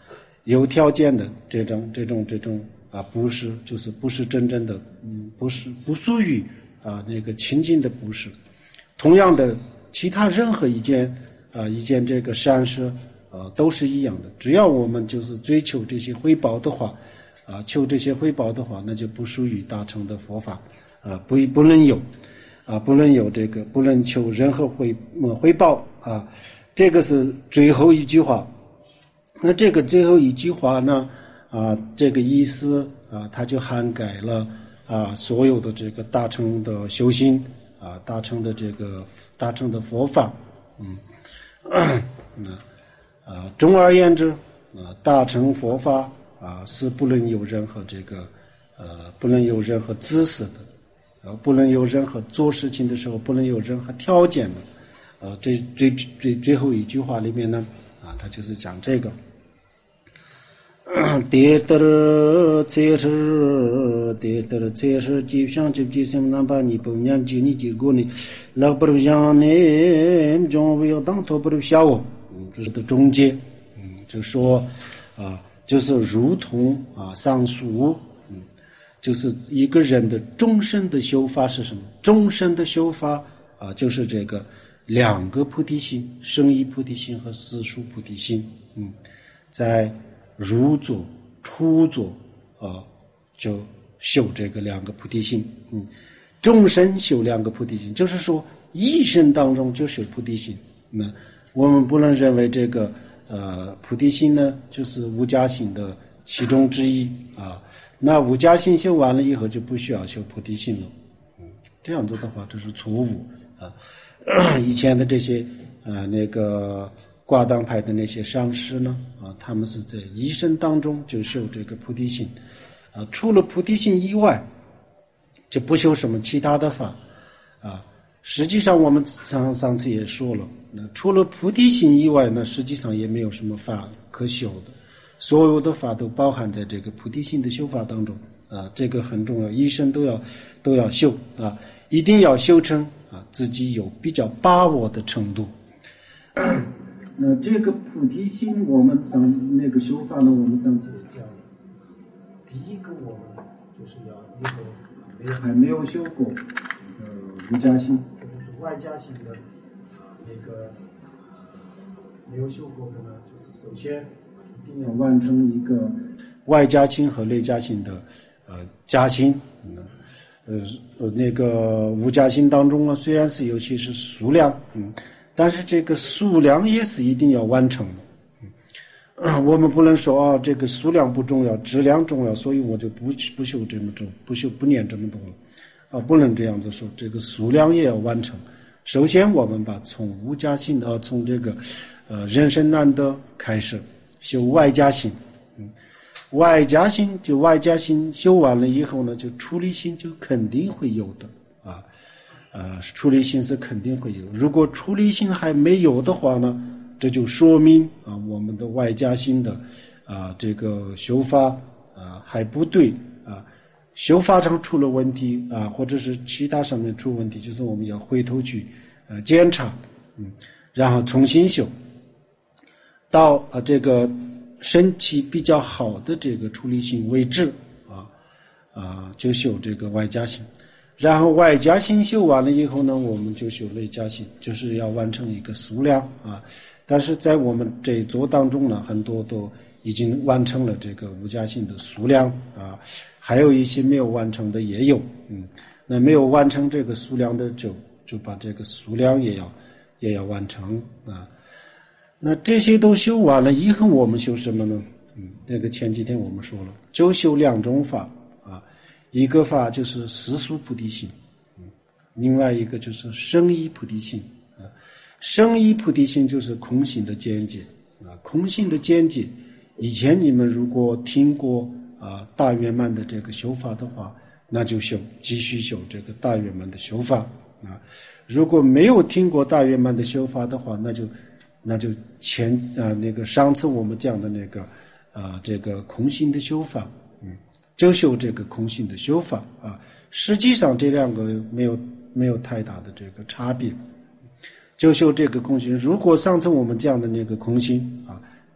有条件的这种这种这种啊，不是就是不是真正的，嗯，不是不属于啊那个清净的布施。同样的，其他任何一件啊一件这个善事啊都是一样的，只要我们就是追求这些回报的话，啊求这些回报的话，那就不属于大乘的佛法，啊不不能有，啊不能有这个不能求任何回呃回报啊，这个是最后一句话。那这个最后一句话呢？啊，这个意思啊，它就涵盖了啊所有的这个大乘的修行啊，大乘的这个大乘的佛法，嗯，啊啊，总而言之啊，大乘佛法啊是不能有任何这个呃，不能有任何姿势的，啊，不能有任何做事情的时候不能有任何条件的，啊，最最最最后一句话里面呢，啊，它就是讲这个。迭得这是迭得这是就像就就什么那把你不念就你结果呢，那不是像呢，将不要当头不是下我，嗯，这是的中间，嗯，就说啊，就是如同啊上述，嗯，就是一个人的终身的修法是什么？终身的修法啊，就是这个两个菩提心，生意菩提心和世俗菩提心，嗯，在入座、出座啊，就修这个两个菩提心。嗯，终身修两个菩提心，就是说一生当中就修菩提心。那我们不能认为这个呃菩提心呢，就是无家心的其中之一啊。那无家心修完了以后，就不需要修菩提心了。嗯，这样子的话，这是错误啊。以前的这些啊、呃、那个。挂当派的那些上师呢，啊，他们是在一生当中就修这个菩提心，啊，除了菩提心以外，就不修什么其他的法，啊，实际上我们上上次也说了，那除了菩提心以外呢，实际上也没有什么法可修的，所有的法都包含在这个菩提心的修法当中，啊，这个很重要，一生都要都要修啊，一定要修成啊自己有比较把握的程度。那这个菩提心，我们上那个修法呢，我们上次也讲了。第一个，我们就是要以后没有还没有修过呃无家心，或者是外家心的啊那个没有修过的呢，就是首先一定要完成一个外家心和内家心的呃家心。呃呃那个无家心当中呢，虽然是尤其是数量，嗯。但是这个数量也是一定要完成的，嗯，我们不能说啊，这个数量不重要，质量重要，所以我就不不修这么重，不修不念这么多了，啊，不能这样子说，这个数量也要完成。首先，我们把从无家心啊，从这个呃人生难得开始修外家心，嗯，外家心就外家心修完了以后呢，就出离心就肯定会有的啊。呃，出离心是肯定会有。如果出离心还没有的话呢，这就说明啊，我们的外家心的啊这个修法啊还不对啊，修法上出了问题啊，或者是其他上面出问题，就是我们要回头去呃检查，嗯，然后重新修，到啊这个身体比较好的这个出离心为止啊啊，就修这个外家心。然后外家心修完了以后呢，我们就修内家心，就是要完成一个数量啊。但是在我们这一座当中呢，很多都已经完成了这个无家心的数量啊，还有一些没有完成的也有，嗯，那没有完成这个数量的就就把这个数量也要也要完成啊。那这些都修完了以后，我们修什么呢？嗯，那个前几天我们说了，就修两种法。一个法就是世俗菩提心，嗯，另外一个就是生意菩提心啊。生意菩提心就是空性的见解啊，空性的见解。以前你们如果听过啊大圆满的这个修法的话，那就修，继续修这个大圆满的修法啊。如果没有听过大圆满的修法的话，那就那就前啊那个上次我们讲的那个啊这个空性的修法，嗯。就修这个空性的修法啊，实际上这两个没有没有太大的这个差别。就修这个空性，如果上次我们讲的那个空性啊，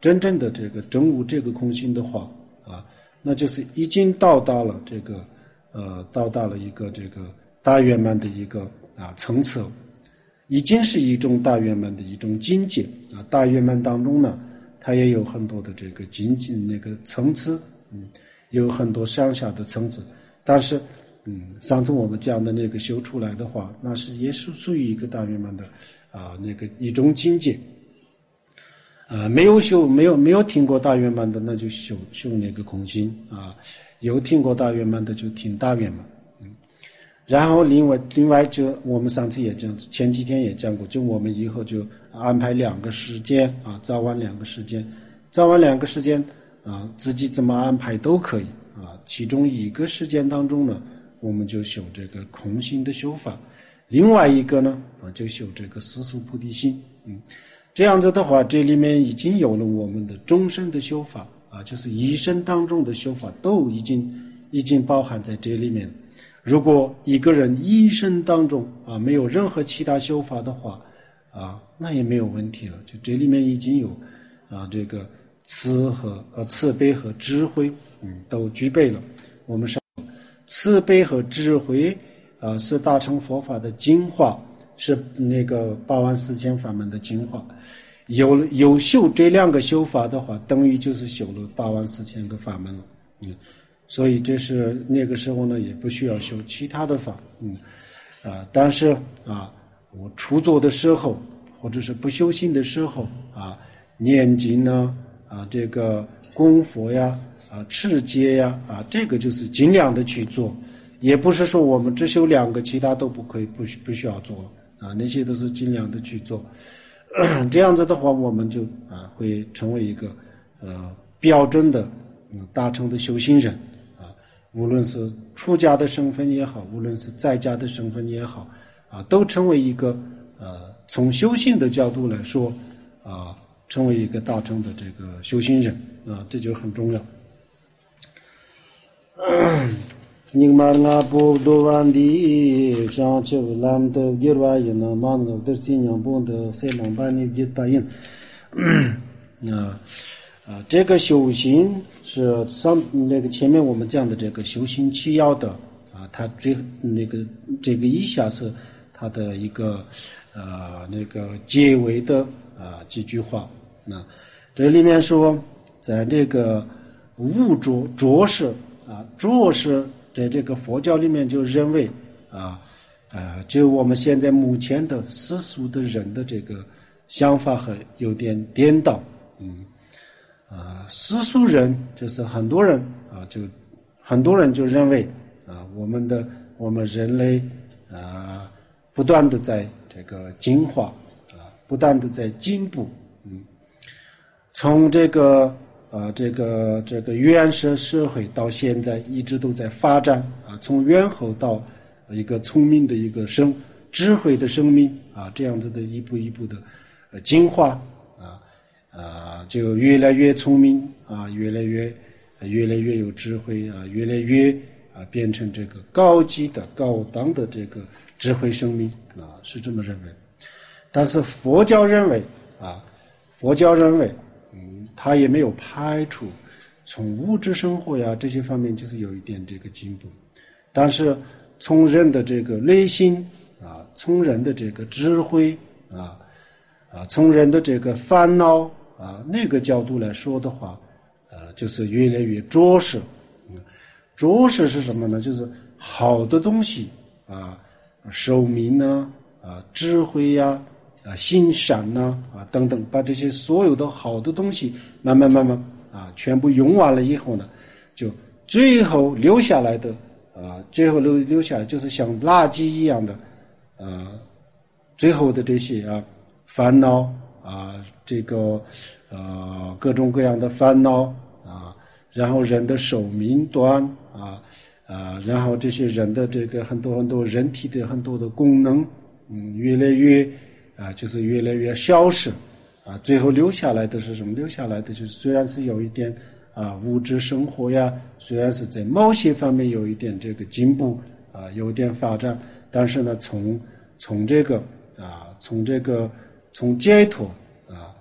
真正的这个证悟这个空性的话啊，那就是已经到达了这个呃到达了一个这个大圆满的一个啊层次，已经是一种大圆满的一种境界啊。大圆满当中呢，它也有很多的这个境界那个层次，嗯，有很多上下的层次，但是嗯，上次我们讲的那个修出来的话，那是也是属于一个大圆满的啊那个一种境界。啊，没有修没有没有听过大圆满的，那就修修那个空性啊；有听过大圆满的，就听大圆满。嗯，然后另外另外就我们上次也讲，前几天也讲过，就我们以后就安排两个时间啊，早晚两个时间，早晚两个时间啊，自己怎么安排都可以啊。其中一个时间当中呢，我们就修这个空性的修法，另外一个呢啊，就修这个世俗菩提心。嗯。这样子的话，这里面已经有了我们的终身的修法啊，就是一生当中的修法都已经已经包含在这里面。如果一个人一生当中啊没有任何其他修法的话啊，那也没有问题了。就这里面已经有啊这个慈和呃慈悲和智慧，嗯，都具备了。我们说慈悲和智慧啊是大乘佛法的精华，是那个八万四千法门的精华。有有修这两个修法的话，等于就是修了八万四千个法门了。嗯，所以这是那个时候呢，也不需要修其他的法。嗯，啊，但是啊，我出作的时候，或者是不修行的时候啊，念经呢，啊，这个供佛呀，啊，持戒呀，啊，这个就是尽量的去做，也不是说我们只修两个，其他都不可以，不需不需要做啊，那些都是尽量的去做。这样子的话，我们就啊会成为一个呃标准的嗯大乘的修行人啊，无论是出家的身份也好，无论是在家的身份也好啊，都成为一个呃从修行的角度来说啊，成为一个大乘的这个修行人啊，这就很重要。Ningmar nga po doan di shang che lam de girwa yin na man de sin yang bon de se lang ban ni jit pa yin 啊啊，这个修行是上那个前面我们讲的这个修行七要的啊，它最那个这个以下是它的一个呃那个结尾的啊几句话。那这里面说，在这个无着着实啊着实。在这个佛教里面就认为啊，呃，就我们现在目前的世俗的人的这个想法和有点颠倒，嗯，啊，世俗人就是很多人啊，就很多人就认为啊，我们的我们人类啊，不断的在这个进化啊，不断的在进步，嗯，从这个。啊，这个这个原始社会到现在一直都在发展啊，从猿猴到一个聪明的一个生智慧的生命啊，这样子的一步一步的呃进化啊啊，就越来越聪明啊，越来越越来越有智慧啊，越来越啊变成这个高级的高档的这个智慧生命啊，是这么认为。但是佛教认为啊，佛教认为。嗯，他也没有排除从物质生活呀这些方面就是有一点这个进步，但是从人的这个内心啊，从人的这个智慧啊啊，从人的这个烦恼啊那个角度来说的话，呃，就是越来越着实。嗯，着实是什么呢？就是好的东西啊，寿命呢啊，智慧呀。啊，心善呐，啊等等，把这些所有的好的东西慢慢慢慢啊，全部用完了以后呢，就最后留下来的啊，最后留留下来就是像垃圾一样的，呃，最后的这些啊烦恼啊，这个呃各种各样的烦恼啊，然后人的寿命短啊啊，然后这些人的这个很多很多人体的很多的功能，嗯，越来越。啊，就是越来越消失，啊，最后留下来的是什么？留下来的就是虽然是有一点啊物质生活呀，虽然是在某些方面有一点这个进步啊，有一点发展，但是呢，从从这个啊，从这个从解脱啊，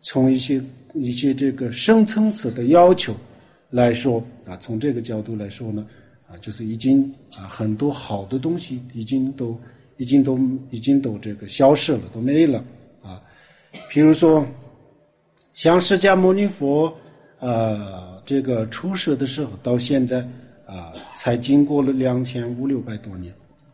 从一些一些这个深层次的要求来说啊，从这个角度来说呢，啊，就是已经啊很多好的东西已经都已经都已经都这个消失了，都没了啊。比如说，像释迦牟尼佛呃这个出世的时候到现在啊，才经过了两千五六百多年，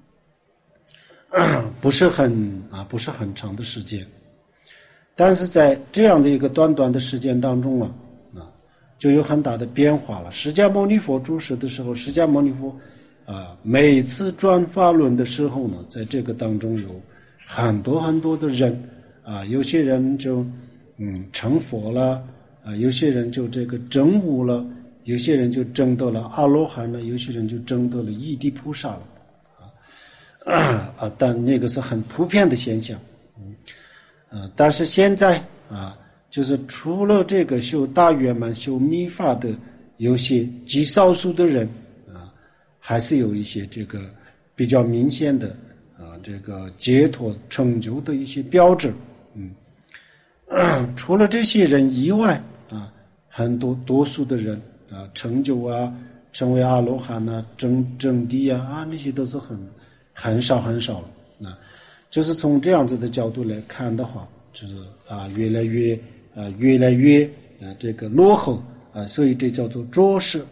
不是很啊不是很长的时间。但是在这样的一个短短的时间当中啊，啊，就有很大的变化了。释迦牟尼佛出世的时候，释迦牟尼佛啊，每次转法轮的时候呢，在这个当中有很多很多的人啊，有些人就嗯成佛了啊，有些人就这个证悟了，有些人就证得了阿罗汉了，有些人就证得了一地菩萨了啊啊，但那个是很普遍的现象。呃，但是现在啊，就是除了这个修大圆满、修密法的有些极少数的人啊，还是有一些这个比较明显的啊，这个解脱成就的一些标志。嗯，呃、除了这些人以外啊，很多多数的人啊，成就啊，成为阿罗汉啊，证证地啊，啊，那些都是很很少很少了啊。就是从这样子的角度来看的话，就是啊越来越啊越来越啊这个落后啊，所以这叫做浊世。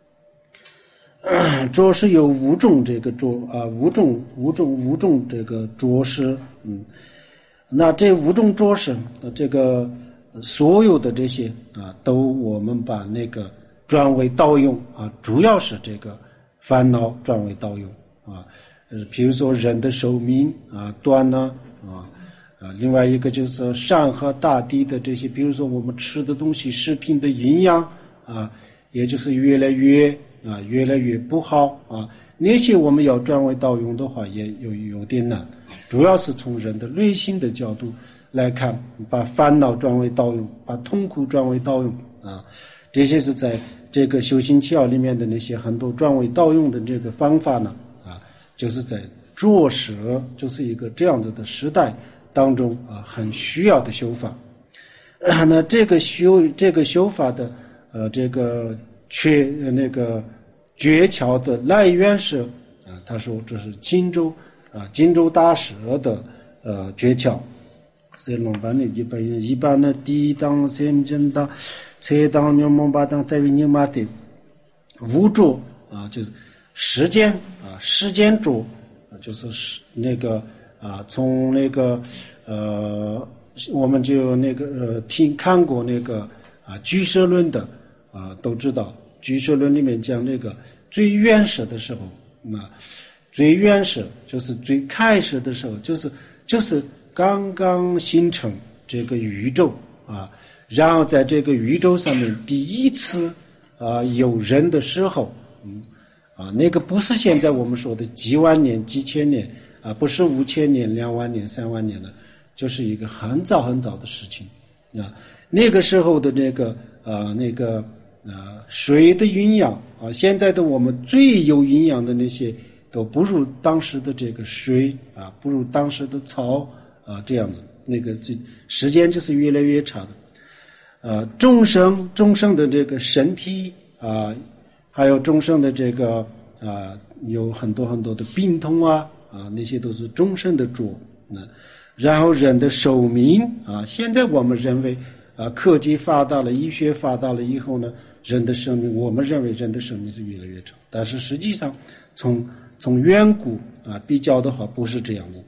浊世有五种这个浊啊五种五种五种这个浊世，嗯，那这五种浊世，这个所有的这些啊，都我们把那个转为道用啊，主要是这个烦恼转为道用啊。呃，比如说人的寿命啊短呢啊啊，另外一个就是山河大地的这些，比如说我们吃的东西，食品的营养啊，也就是越来越啊越来越不好啊，那些我们要转为道用的话，也有有点难。主要是从人的内心的角度来看，把烦恼转为道用，把痛苦转为道用啊，这些是在这个修行七要里面的那些很多转为道用的这个方法呢。就是在浊世，就是一个这样子的时代当中啊，很需要的修法。呃、那这个修这个修法的呃这个缺那个诀窍的来源是啊，他说这是荆州啊荆州大师的呃诀窍。所以龙班的一般一般的第一档、三正档、七档、六梦八档、在为你妈的五浊啊，就是时间啊，时间浊啊，就是那个啊，从那个呃，我们就那个呃，听看过那个啊，俱舍论的啊，都知道俱舍论里面讲那个最原始的时候，那最原始就是最开始的时候，就是就是刚刚形成这个宇宙啊，然后在这个宇宙上面第一次啊有人的时候，嗯。啊，那个不是现在我们说的几万年、几千年啊，不是五千年、两万年、三万年的，就是一个很早很早的事情啊。那个时候的那个啊，那个啊，水的营养啊，现在的我们最有营养的那些都不如当时的这个水啊，不如当时的草啊，这样子，那个这时间就是越来越差的。呃，众生众生的这个身体啊。还有众生的这个啊、呃，有很多很多的病痛啊啊，那些都是众生的浊。那然后人的寿命啊，现在我们认为啊，科技发达了，医学发达了以后呢，人的生命，我们认为人的生命是越来越长，但是实际上从从远古啊比较的话，不是这样的。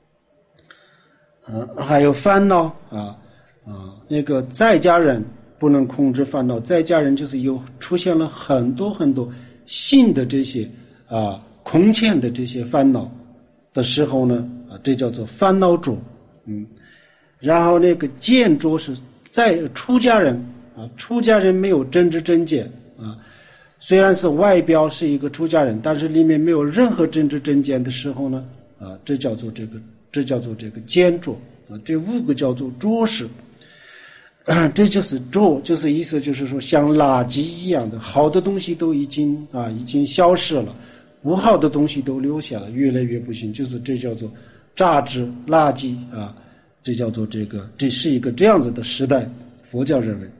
呃，还有烦恼啊啊，那个在家人。不能控制烦恼，在家人就是有出现了很多很多新的这些啊空前的这些烦恼的时候呢，啊，这叫做烦恼浊，嗯，然后那个见浊是在出家人啊，出家人没有真知真见啊，虽然是外表是一个出家人，但是里面没有任何真知真见的时候呢，啊，这叫做这个，这叫做这个见浊啊，这五个叫做浊世。这就是浊，就是意思就是说像垃圾一样的，好的东西都已经啊已经消失了，不好的东西都留下了，越来越不行，就是这叫做杂质垃圾啊，这叫做这个，这是一个这样子的时代佛教认为，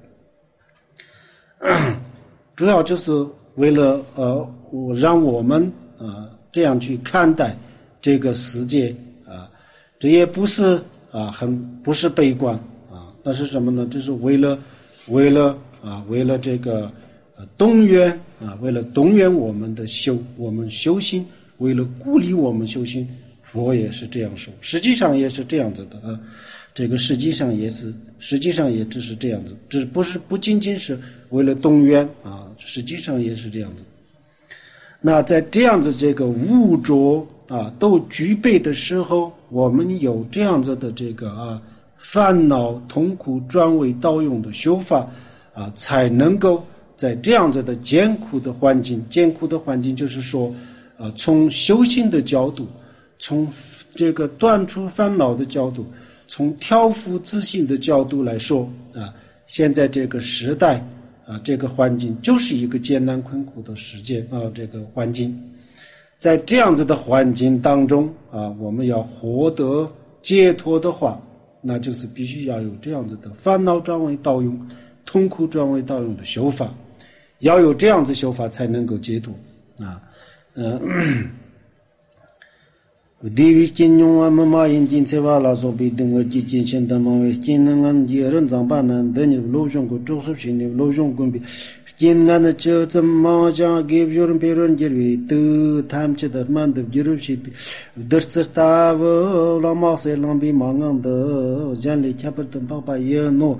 主要就是为了呃让我们啊、呃、这样去看待这个世界啊、呃，这也不是啊很不是悲观啊，那是什么呢？这是为了为了啊为了这个呃动员啊，为了动员我们的修我们修心，为了鼓励我们修心，佛也是这样说，实际上也是这样子的啊。这个实际上也是，实际上也只是这样子，只不是不仅仅是为了动员啊，实际上也是这样子。那在这样子这个五浊啊都具备的时候，我们有这样子的这个啊烦恼痛苦转为道用的修法啊，才能够在这样子的艰苦的环境，艰苦的环境就是说啊，从修行的角度，从这个断除烦恼的角度，从调伏自信的角度来说啊，现在这个时代啊，这个环境就是一个艰难困苦的时间啊，这个环境，在这样子的环境当中啊，我们要获得解脱的话，那就是必须要有这样子的烦恼转为道用，痛苦转为道用的修法，要有这样子修法才能够解脱啊，嗯。Devi Kenyong Mama in Jin Sevala so be doing a Jin Chendama with Jin and Yeran Zambana, then you lotion go Joseph in the lotion gumbi. Jin and the church of Maja gave your parent Jerry two times to that month of Jerusalem. There's the staff, Lama say Lambi Mangan, the Janley Capital Papa, yeah, no.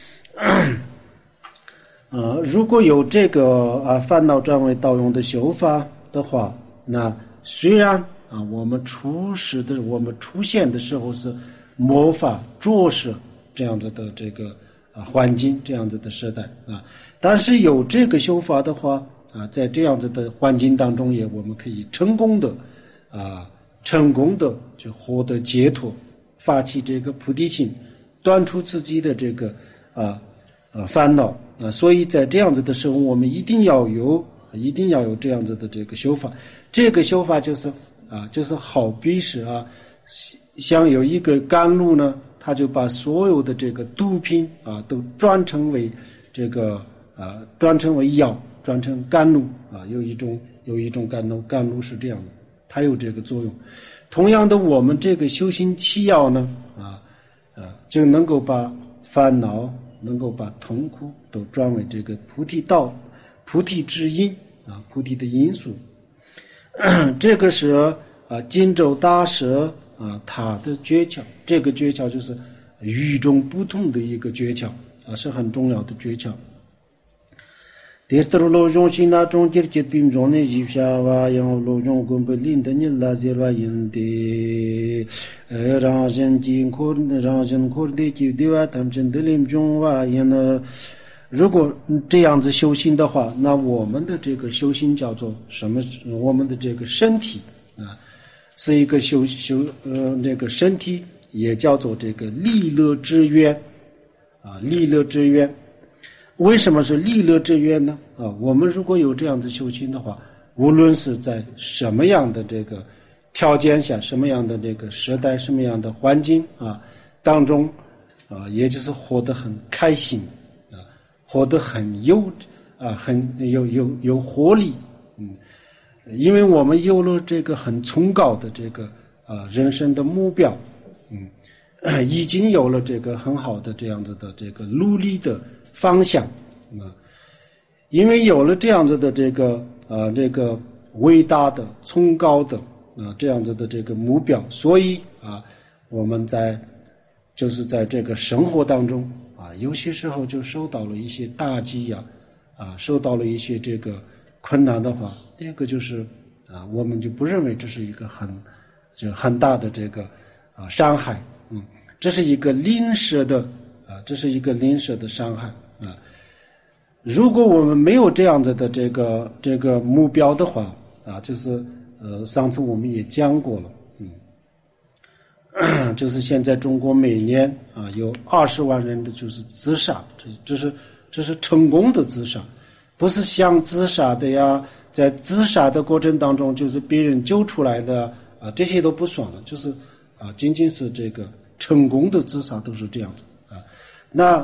呃，如果有这个啊烦恼转为道用的修法的话，那虽然啊，我们初始的我们出现的时候是魔法着实这样子的这个啊环境，这样子的时代啊，但是有这个修法的话啊，在这样子的环境当中也我们可以成功的啊成功的就获得解脱，发起这个菩提心，断除自己的这个啊啊烦恼啊，所以在这样子的时候，我们一定要有一定要有这样子的这个修法，这个修法就是啊，就是好比是啊，像有一个甘露呢，他就把所有的这个毒品啊，都转成为这个啊，转成为药，转成甘露啊，有一种有一种甘露，甘露是这样的，它有这个作用。同样的，我们这个修行七药呢，啊啊，就能够把烦恼，能够把痛苦都转为这个菩提道、菩提之因啊，菩提的因素。这个是啊，金州大师啊，他的诀窍，这个诀窍就是与众不同的一个诀窍啊，是很重要的诀窍。第二罗中西那中间结并中的吉下瓦样罗中根本领的你拉些瓦因的，呃，让人经过让人过的就对瓦他们真的领中瓦因呢。如果这样子修行的话，那我们的这个修行叫做什么？我们的这个身体啊，是一个修修呃这个身体也叫做这个利乐之源啊，利乐之源。为什么是利乐之源呢？啊，我们如果有这样子修行的话，无论是在什么样的这个条件下，什么样的这个时代，什么样的环境啊当中啊，也就是活得很开心。活得很有啊，很有有有活力，嗯，因为我们有了这个很崇高的这个啊人生的目标，嗯，已经有了这个很好的这样子的这个努力的方向，啊，因为有了这样子的这个啊这个伟大的崇高的啊这样子的这个目标，所以啊我们在就是在这个生活当中。啊，有些时候就受到了一些打击呀、啊，啊，受到了一些这个困难的话，那个就是啊，我们就不认为这是一个很就很大的这个啊伤害，嗯，这是一个临时的啊，这是一个临时的伤害啊。如果我们没有这样子的这个这个目标的话啊，就是呃，上次我们也讲过了。就是现在中国每年啊有二十万人的就是自杀，这这是这是成功的自杀，不是想自杀的呀，在自杀的过程当中就是别人救出来的啊，这些都不算了，就是啊仅仅是这个成功的自杀都是这样的啊。那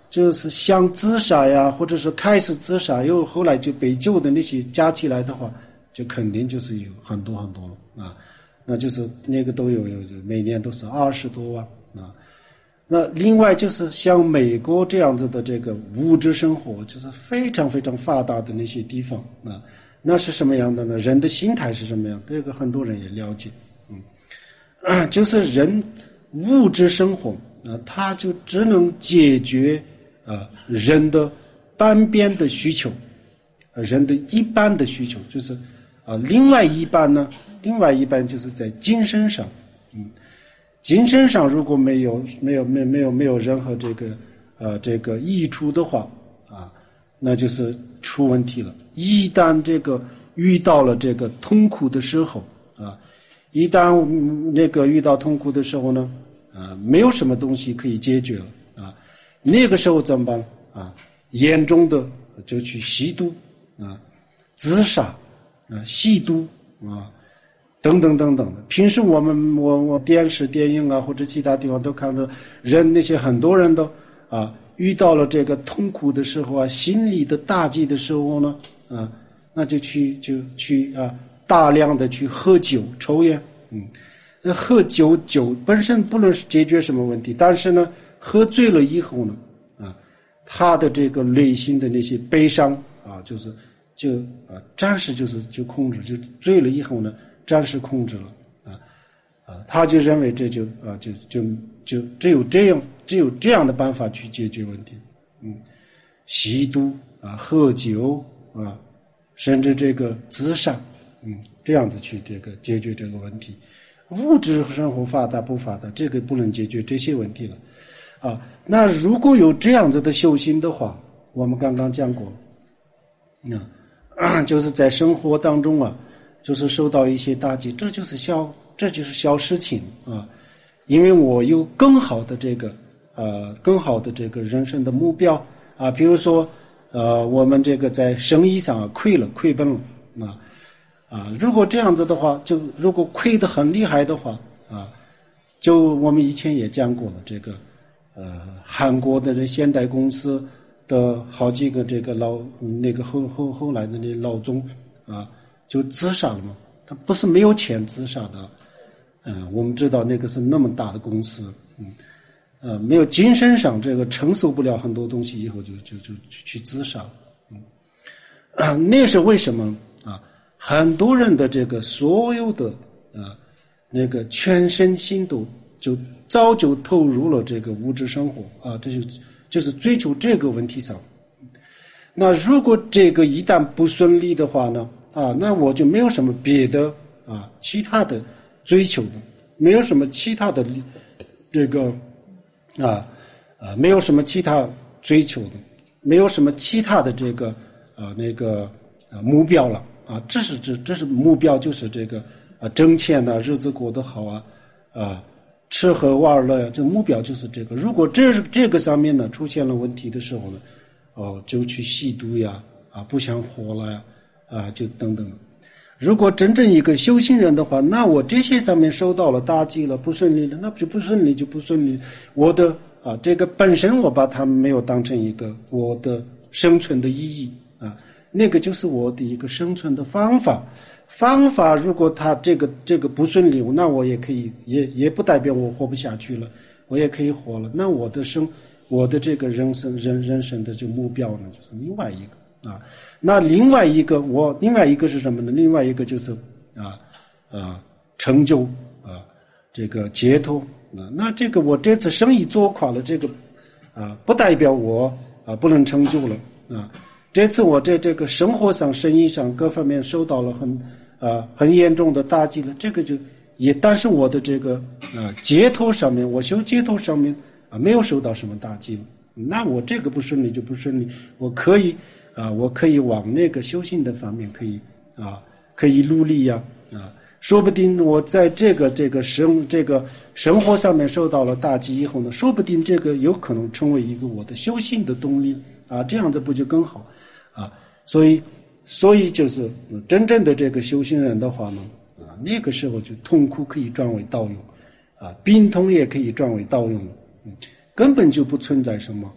就是想自杀呀，或者是开始自杀，又后来就被救的那些加起来的话，就肯定就是有很多很多了啊。那就是那个都有有每年都是二十多万啊。那另外就是像美国这样子的这个物质生活，就是非常非常发达的那些地方啊，那是什么样的呢？人的心态是什么样？这个很多人也了解，嗯，就是人物质生活啊，它就只能解决啊人的单边的需求，人的一般的需求，就是啊，另外一半呢，另外一半就是在精神上，嗯，精神上如果没有没有没有没有没有任何这个呃这个益处的话啊，那就是出问题了。一旦这个遇到了这个痛苦的时候啊，一旦那个遇到痛苦的时候呢，啊，没有什么东西可以解决了啊，那个时候怎么办啊？严重的就去吸毒啊，自杀啊，吸毒啊，等等等等的。平时我们我我电视电影啊或者其他地方都看到人那些很多人都啊遇到了这个痛苦的时候啊，心理的打击的时候呢啊，那就去就去啊大量的去喝酒抽烟，嗯，那喝酒酒本身不能解决什么问题，但是呢喝醉了以后呢啊，他的这个内心的那些悲伤啊，就是就啊暂时就是就控制，就醉了以后呢暂时控制了啊啊，他就认为这就啊就就就只有这样只有这样的办法去解决问题，嗯，吸毒啊，喝酒啊，甚至这个自杀，嗯，这样子去这个解决这个问题。物质生活发达不发达，这个不能解决这些问题了啊。那如果有这样子的修行的话，我们刚刚讲过，嗯，就是在生活当中啊，就是受到一些打击，这就是小，这就是小事情啊。因为我有更好的这个呃更好的这个人生的目标啊，比如说呃我们这个在生意上啊亏了亏本了啊啊，如果这样子的话，就如果亏得很厉害的话啊，就我们以前也讲过了，这个呃韩国的这现代公司的好几个这个老那个后后后来的那老总啊就自杀了嘛，他不是没有钱自杀的。嗯，我们知道那个是那么大的公司，嗯，呃，没有精神上这个承受不了很多东西，以后就就就去自杀了，嗯，啊，那是为什么啊？很多人的这个所有的啊那个全身心都就早就投入了这个物质生活啊，这就就是追求这个问题上。那如果这个一旦不顺利的话呢，啊，那我就没有什么别的啊其他的追求的，没有什么其他的这个啊啊，没有什么其他追求的，没有什么其他的这个啊那个啊目标了啊，这是这这是目标，就是这个啊挣钱呐、啊，日子过得好啊啊，吃喝玩乐呀，这目标就是这个。如果这这个上面呢出现了问题的时候呢，哦就去吸毒呀啊，不想活了呀啊，就等等。如果真正一个修行人的话，那我这些上面受到了打击了，不顺利了，那就不顺利就不顺利。我的啊，这个本身我把它没有当成一个我的生存的意义啊，那个就是我的一个生存的方法。方法如果它这个这个不顺利，那我也可以，也也不代表我活不下去了，我也可以活了。那我的生，我的这个人生人人生的这个目标呢，就是另外一个。啊，那另外一个我另外一个是什么呢？另外一个就是啊啊成就啊这个解脱啊。那这个我这次生意做垮了，这个啊不代表我啊不能成就了啊。这次我在这个生活上、生意上各方面受到了很啊很严重的打击了，这个就也但是我的这个啊解脱上面，我修解脱上面啊没有受到什么打击了。那我这个不顺利就不顺利，我可以。啊，我可以往那个修行的方面可以啊，可以努力呀 啊, 啊，说不定我在这个这个生这个生活上面受到了打击以后呢，说不定这个有可能成为一个我的修行的动力啊，这样子不就更好啊？所以，所以就是真正的这个修行人的话呢，啊，那个时候就痛苦可以转为道用，啊，病痛也可以转为道用，嗯，根本就不存在什么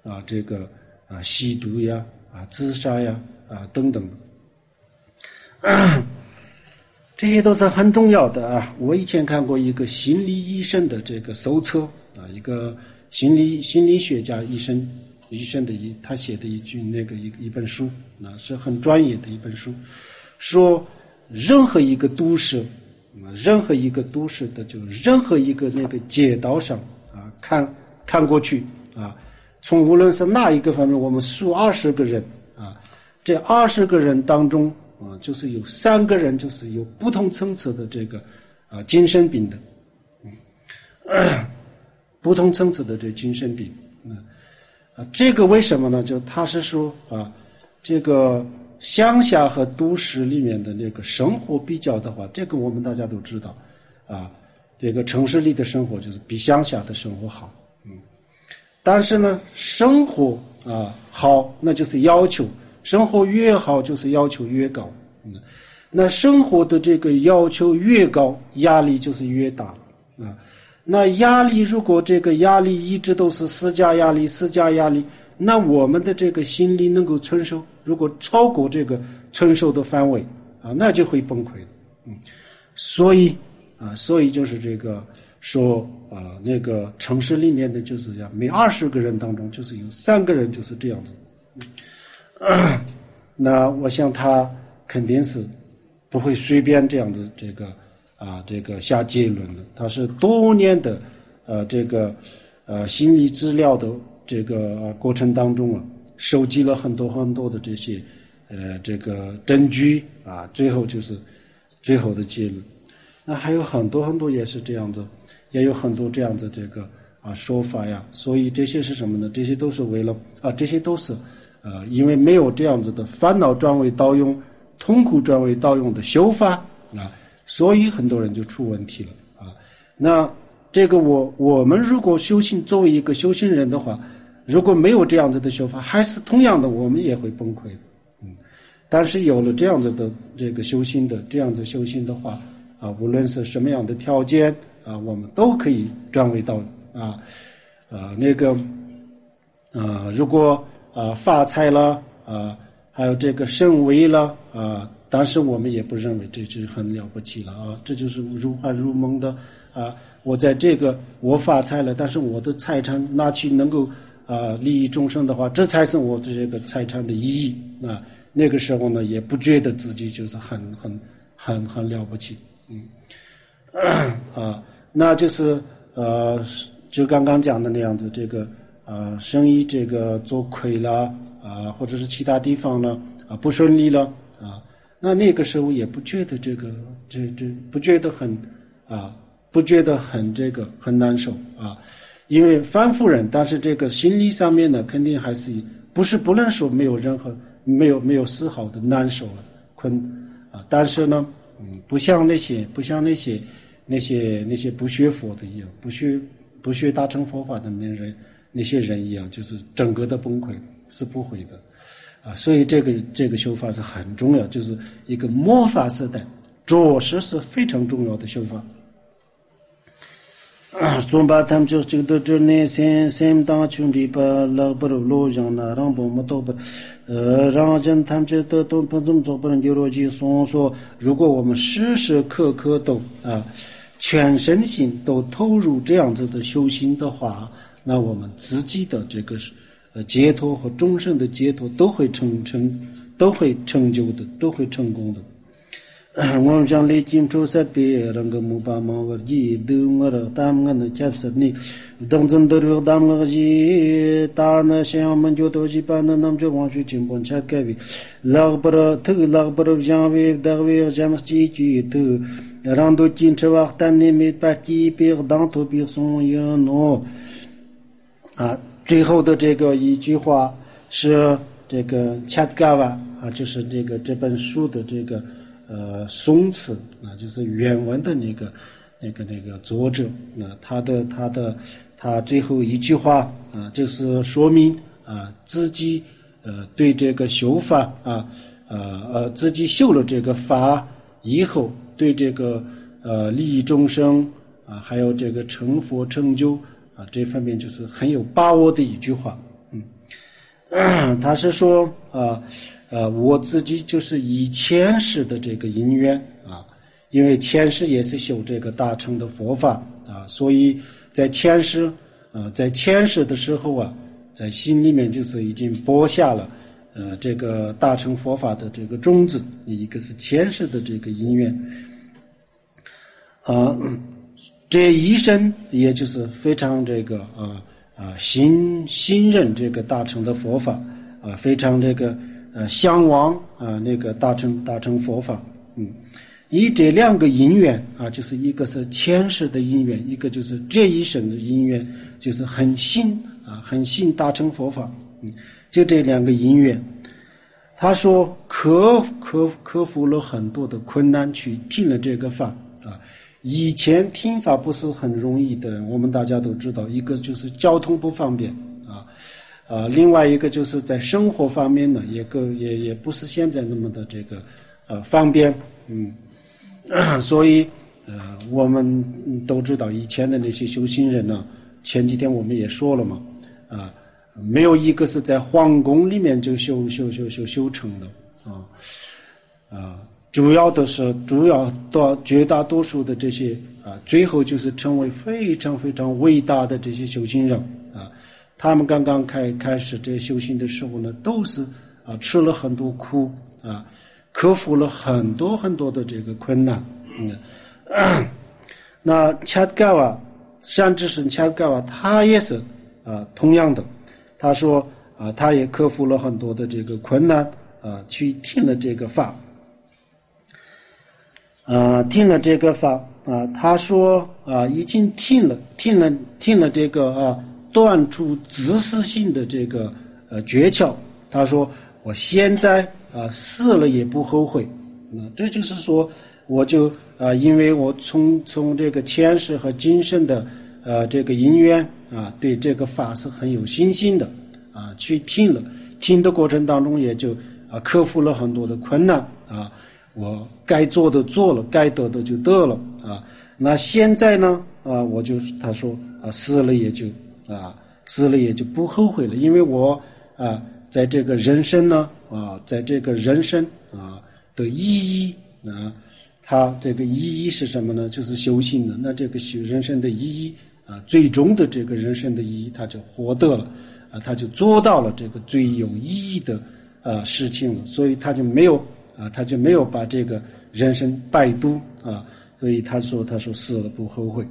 啊这个啊吸毒呀啊自杀呀啊等等的。啊这些都是很重要的啊！我以前看过一个心理医生的这个手册啊，一个心理心理学家医生医生的一他写的一句那个一一本书啊，是很专业的一本书，说任何一个都市啊，任何一个都市的就任何一个那个街道上啊，看看过去啊，从无论是哪一个方面，我们数二十个人啊，这二十个人当中。啊，就是有三个人就是有不同层次的这个啊精神病的，嗯，呃、不同层次的这精神病，嗯啊，这个为什么呢？就他是说啊，这个乡下和都市里面的那个生活比较的话，这个我们大家都知道，啊，这个城市里的生活就是比乡下的生活好，嗯，但是呢，生活啊好，那就是要求。生活越好，就是要求越高。嗯，那生活的这个要求越高，压力就是越大啊。那压力如果这个压力一直都是施加压力、施加压力，那我们的这个心理能够承受，如果超过这个承受的范围啊，那就会崩溃了。嗯，所以啊，所以就是这个说啊，那个城市里面的就是要每二十个人当中，就是有三个人就是这样子。嗯呃、那我想他肯定是不会随便这样子这个啊这个下结论的，他是多年的呃这个呃心理治疗的这个、呃、过程当中啊，收集了很多很多的这些呃这个证据啊，最后就是最后的结论。那还有很多很多也是这样子，也有很多这样子这个啊说法呀，所以这些是什么呢？这些都是为了啊，这些都是。呃，因为没有这样子的烦恼转为道用、痛苦转为道用的修法啊，所以很多人就出问题了啊。那这个我我们如果修行作为一个修行人的话，如果没有这样子的修法，还是同样的，我们也会崩溃的。嗯，但是有了这样子的这个修行的这样子修行的话啊，无论是什么样的条件啊，我们都可以转为道啊啊那个啊如果。啊，发财了啊，还有这个升维了啊，但是我们也不认为这是很了不起了啊，这就是如幻如梦的啊。我在这个我发财了，但是我的财产拿去能够啊利益众生的话，这才是我的这个财产的意义啊。那个时候呢，也不觉得自己就是很很很很了不起，嗯啊，那就是呃，就刚刚讲的那样子，这个。啊，生意这个做亏了啊，或者是其他地方了啊不顺利了啊，那那个时候也不觉得这个这这不觉得很啊，不觉得很这个很难受啊，因为凡夫人，但是这个心理上面呢，肯定还是不是不能说没有任何没有没有丝毫的难受了困啊，但是呢，嗯，不像那些不像那些那些那些不学佛的一样，不学不学大乘佛法的那人。那些人一样，就是整个的崩溃是不会的，啊，所以这个这个修法是很重要，就是一个末法时代，着实是非常重要的修法。总把他们就这个这内三三当群里把老不罗让那让不么都不，呃，让人他们这都都不怎么做不能牛肉鸡松说，如果我们时时刻刻都啊全身心都投入这样子的修行的话。那我们自己的这个呃解脱和众生的解脱都会成成都会成就的，都会成功的。我们讲历经出杀别人个木巴毛个一都我的他们的恰实你当真的有他们个一大呢像我们就都一般的那么就往去进步才改变老不了头老不了像为的为这样几句头让都进去哇但你没把几别当头别送一喏啊，最后的这个一句话是这个恰嘎瓦啊，就是这个这本书的这个呃颂词啊，就是原文的那个那个那个作者啊，他的他的他最后一句话啊，就是说明啊自己呃对这个修法啊呃呃自己修了这个法以后，对这个呃利益众生啊，还有这个成佛成就。啊，这方面就是很有把握的一句话，嗯。 他是说啊呃我自己就是以前世的这个因缘啊，因为前世也是修这个大乘的佛法啊，所以在前世啊在前世的时候啊，在心里面就是已经播下了呃这个大乘佛法的这个种子，一个是前世的这个因缘啊，这一生也就是非常这个啊啊信信任这个大乘的佛法啊，非常这个呃向往啊那个大乘大乘佛法，嗯，以这两个因缘啊，就是一个是前世的因缘，一个就是这一生的因缘，就是很信啊很信大乘佛法，嗯，就这两个因缘，他说克克克服了很多的困难去听了这个法啊。以前听法不是很容易的，我们大家都知道，一个就是交通不方便啊，啊，另外一个就是在生活方面呢，也个也也不是现在那么的这个呃方便，嗯，所以呃我们都知道以前的那些修行人呢，前几天我们也说了嘛，啊，没有一个是在皇宫里面就修修修修修成的啊啊。主要的是，主要多绝大多数的这些啊，最后就是成为非常非常伟大的这些修行人啊。他们刚刚开开始这修行的时候呢，都是啊吃了很多苦啊，克服了很多很多的这个困难。嗯，啊那恰嘎瓦善知识恰嘎瓦他也是啊同样的，他说啊，他也克服了很多的这个困难啊，去听了这个法。啊、呃，听了这个法啊，他说啊，已经听了，听了，听了这个啊，断除自私性的这个呃诀窍。他说，我现在啊死了也不后悔。那这就是说，我就啊，因为我从从这个前世和今生的呃这个因缘啊，对这个法是很有信心的啊，去听了，听的过程当中也就啊克服了很多的困难啊。我该做的做了，该得的就得了啊。那现在呢啊，我就他说啊，死了也就啊，死了也就不后悔了，因为我啊，在这个人生呢啊，在这个人生啊的意义啊，它这个意义是什么呢？就是修行的。那这个修人生的意义啊，最终的这个人生的意义，他就获得了啊，他就做到了这个最有意义的啊事情了，所以他就没有。啊，他就没有把这个人生拜读啊，所以他说他说死了不后悔。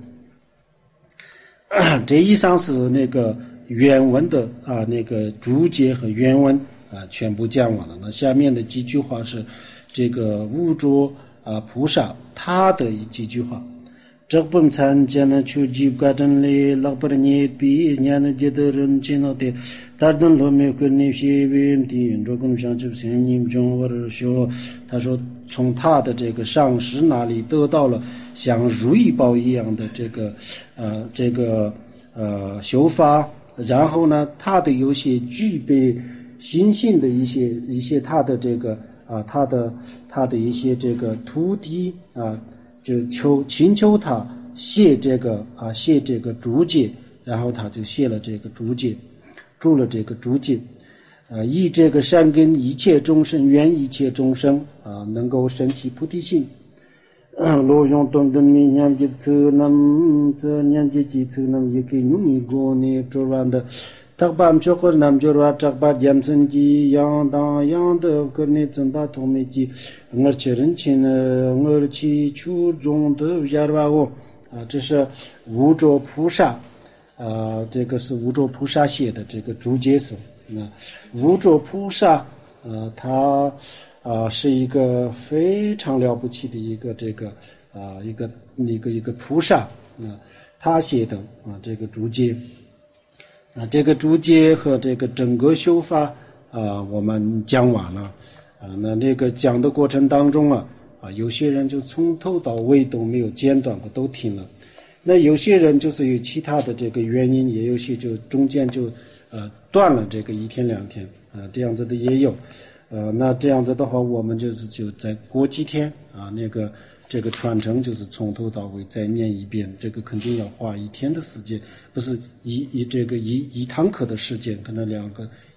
这以上是那个原文的啊那个注解和原文啊全部讲完了。那下面的几句话是这个无着啊菩萨他的几句话。这本参见了求机瓜真理老不的你比年的觉得人见到的大等罗没有跟那些问题这个上就先你中或者说他说从他的这个上师那里得到了像如意宝一样的这个呃这个呃修法，然后呢他的有些具备心性的一些一些他的这个啊他的他的一些这个徒弟啊就求请求他写这个啊写这个注解，然后他就写了这个注解，注了这个注解，呃，以这个善根一切众生愿一切众生啊能够升起菩提心。罗用东东米念吉次nam这念吉吉次nam也给你过呢做完的。tak bam chokor nam jorwa tak ba yamsen ji yang da yang de kerne zamba tome ji ngar chiren chin ngar chi chu zong de yarwa wo啊，这是无着菩萨啊，这个是无着菩萨写的这个注解是那无着菩萨呃他啊是一个非常了不起的一个这个啊一个一个一个菩萨啊他写的啊这个注解。那这个注解和这个整个修法啊，我们讲完了啊。那这个讲的过程当中啊，啊，有些人就从头到尾都没有间断的都听了。那有些人就是有其他的这个原因，也有些就中间就呃断了这个一天两天啊，这样子的也有。呃，那这样子的话，我们就是就再过几天啊，那个。这个传承就是从头到尾再念一遍，这个肯定要花一天的时间，不是一一这个一一堂课的时间，可能两个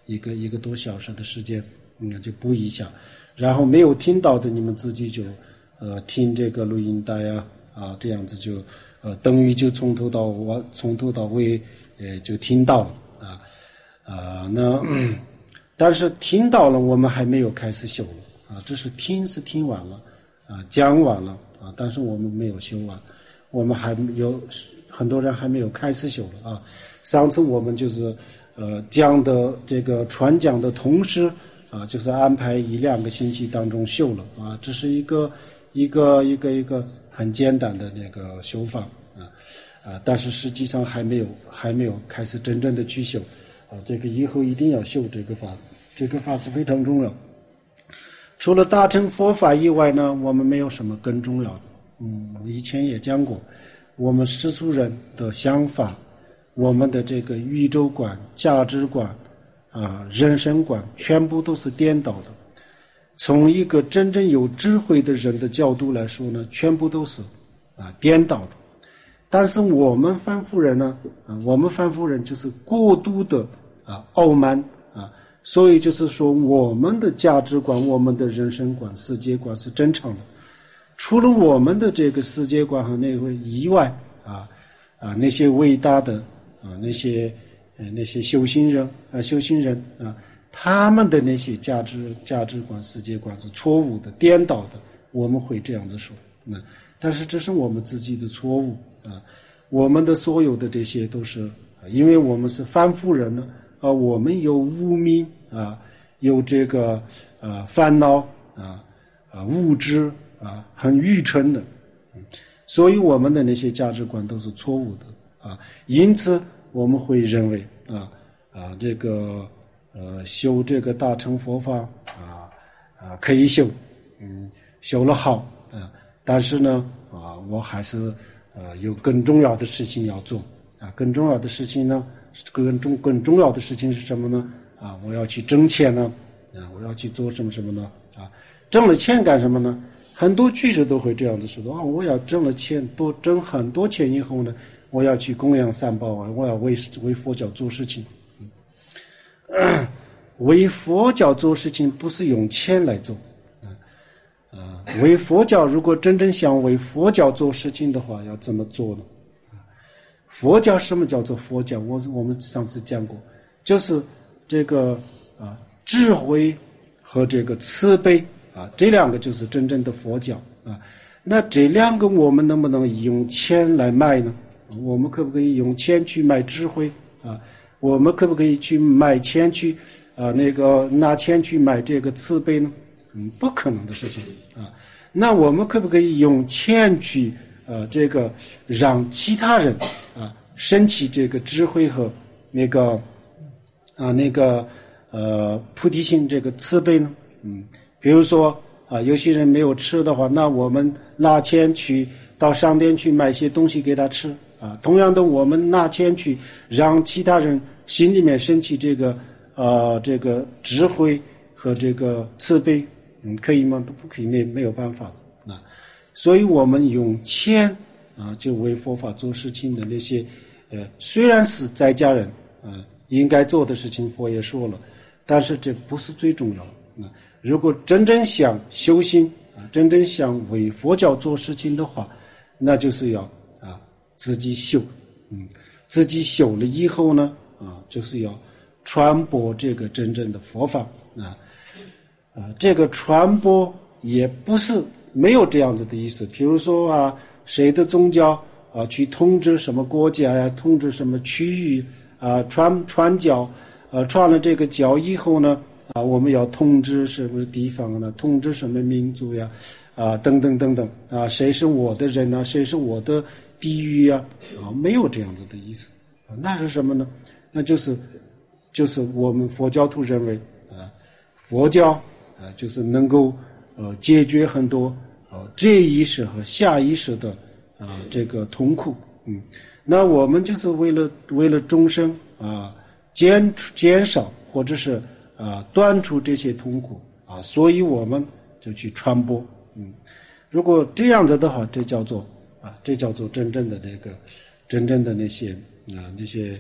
一个一个多小时的时间，嗯，就播一下，然后没有听到的你们自己就呃听这个录音带啊啊，这样子就呃等于就从头到尾从头到尾呃就听到了啊啊那、嗯、但是听到了我们还没有开始修了啊，只是听是听完了啊，讲完了啊，但是我们没有修完，我们还有很多人还没有开始修了啊。上次我们就是呃讲的这个传讲的同时啊，就是安排一两个星期当中修了啊，这是一个一个一个一个很简单的那个修法啊啊，但是实际上还没有还没有开始真正的去修啊，这个以后一定要修这个法，这个法是非常重要。除了大乘佛法以外呢，我们没有什么更重要的。嗯，我以前也讲过，我们世俗人的想法，我们的这个宇宙观、价值观啊、人生观，全部都是颠倒的。从一个真正有智慧的人的角度来说呢，全部都是啊颠倒的。但是我们凡夫人呢，啊，我们凡夫人就是过度的啊傲慢啊，所以就是说我们的价值观、我们的人生观、世界观是正常的。除了我们的这个世界观和那个以外啊啊那些伟大的啊那些呃那些修行人啊修行人啊他们的那些价值价值观世界观是错误的颠倒的，我们会这样子说。那但是这是我们自己的错误啊，我们的所有的这些都是因为我们是凡夫人呢啊，我们有无明啊，有这个啊烦恼啊啊物质啊，很愚蠢的，所以我们的那些价值观都是错误的啊，因此我们会认为啊啊这个呃修这个大乘佛法啊啊可以修，嗯修了好啊，但是呢啊我还是呃有更重要的事情要做啊，更重要的事情呢，更重更重要的事情是什么呢？啊我要去挣钱呢，啊我要去做什么什么呢？啊挣了钱干什么呢？很多居士都会这样子说的啊，我要挣了钱，多挣很多钱以后呢，我要去供养三宝啊，我要为为佛教做事情。嗯、为佛教做事情不是用钱来做啊啊！为佛教如果真正想为佛教做事情的话，要怎么做呢？佛教什么叫做佛教？我我们上次讲过，就是这个啊智慧和这个慈悲。啊，这两个就是真正的佛教啊。那这两个我们能不能用钱来买呢？我们可不可以用钱去买智慧啊？我们可不可以去买钱去啊？那个拿钱去买这个慈悲呢？嗯，不可能的事情啊。那我们可不可以用钱去呃这个让其他人啊升起这个智慧和那个啊那个呃菩提心这个慈悲呢？嗯。比如说啊，有些人没有吃的话，那我们拿钱去到商店去买些东西给他吃啊。同样的，我们拿钱去让其他人心里面升起这个呃这个智慧和这个慈悲，嗯，可以吗？都不可以，没没有办法啊。所以我们用钱啊，就为佛法做事情的那些呃，虽然是在家人啊应该做的事情，佛也说了，但是这不是最重要的啊。如果真正想修行啊，真正想为佛教做事情的话，那就是要啊自己修，嗯，自己修了以后呢，啊，就是要传播这个真正的佛法啊，啊，这个传播也不是没有这样子的意思。比如说啊，谁的宗教啊去统治什么国家呀，统治什么区域啊，传传教，呃，传了这个教以后呢。啊，我们要统治什么地方呢？统治什么民族呀？啊，等等等等啊，谁是我的人呢？谁是我的地域呀？啊，没有这样子的意思啊，那是什么呢？那就是就是我们佛教徒认为啊，佛教啊就是能够呃解决很多啊这一世和下一世的啊这个痛苦，嗯，那我们就是为了为了众生啊减减少或者是。啊，断除这些痛苦啊，所以我们就去传播。嗯，如果这样子的话，这叫做啊，这叫做真正的这个，真正的那些啊那些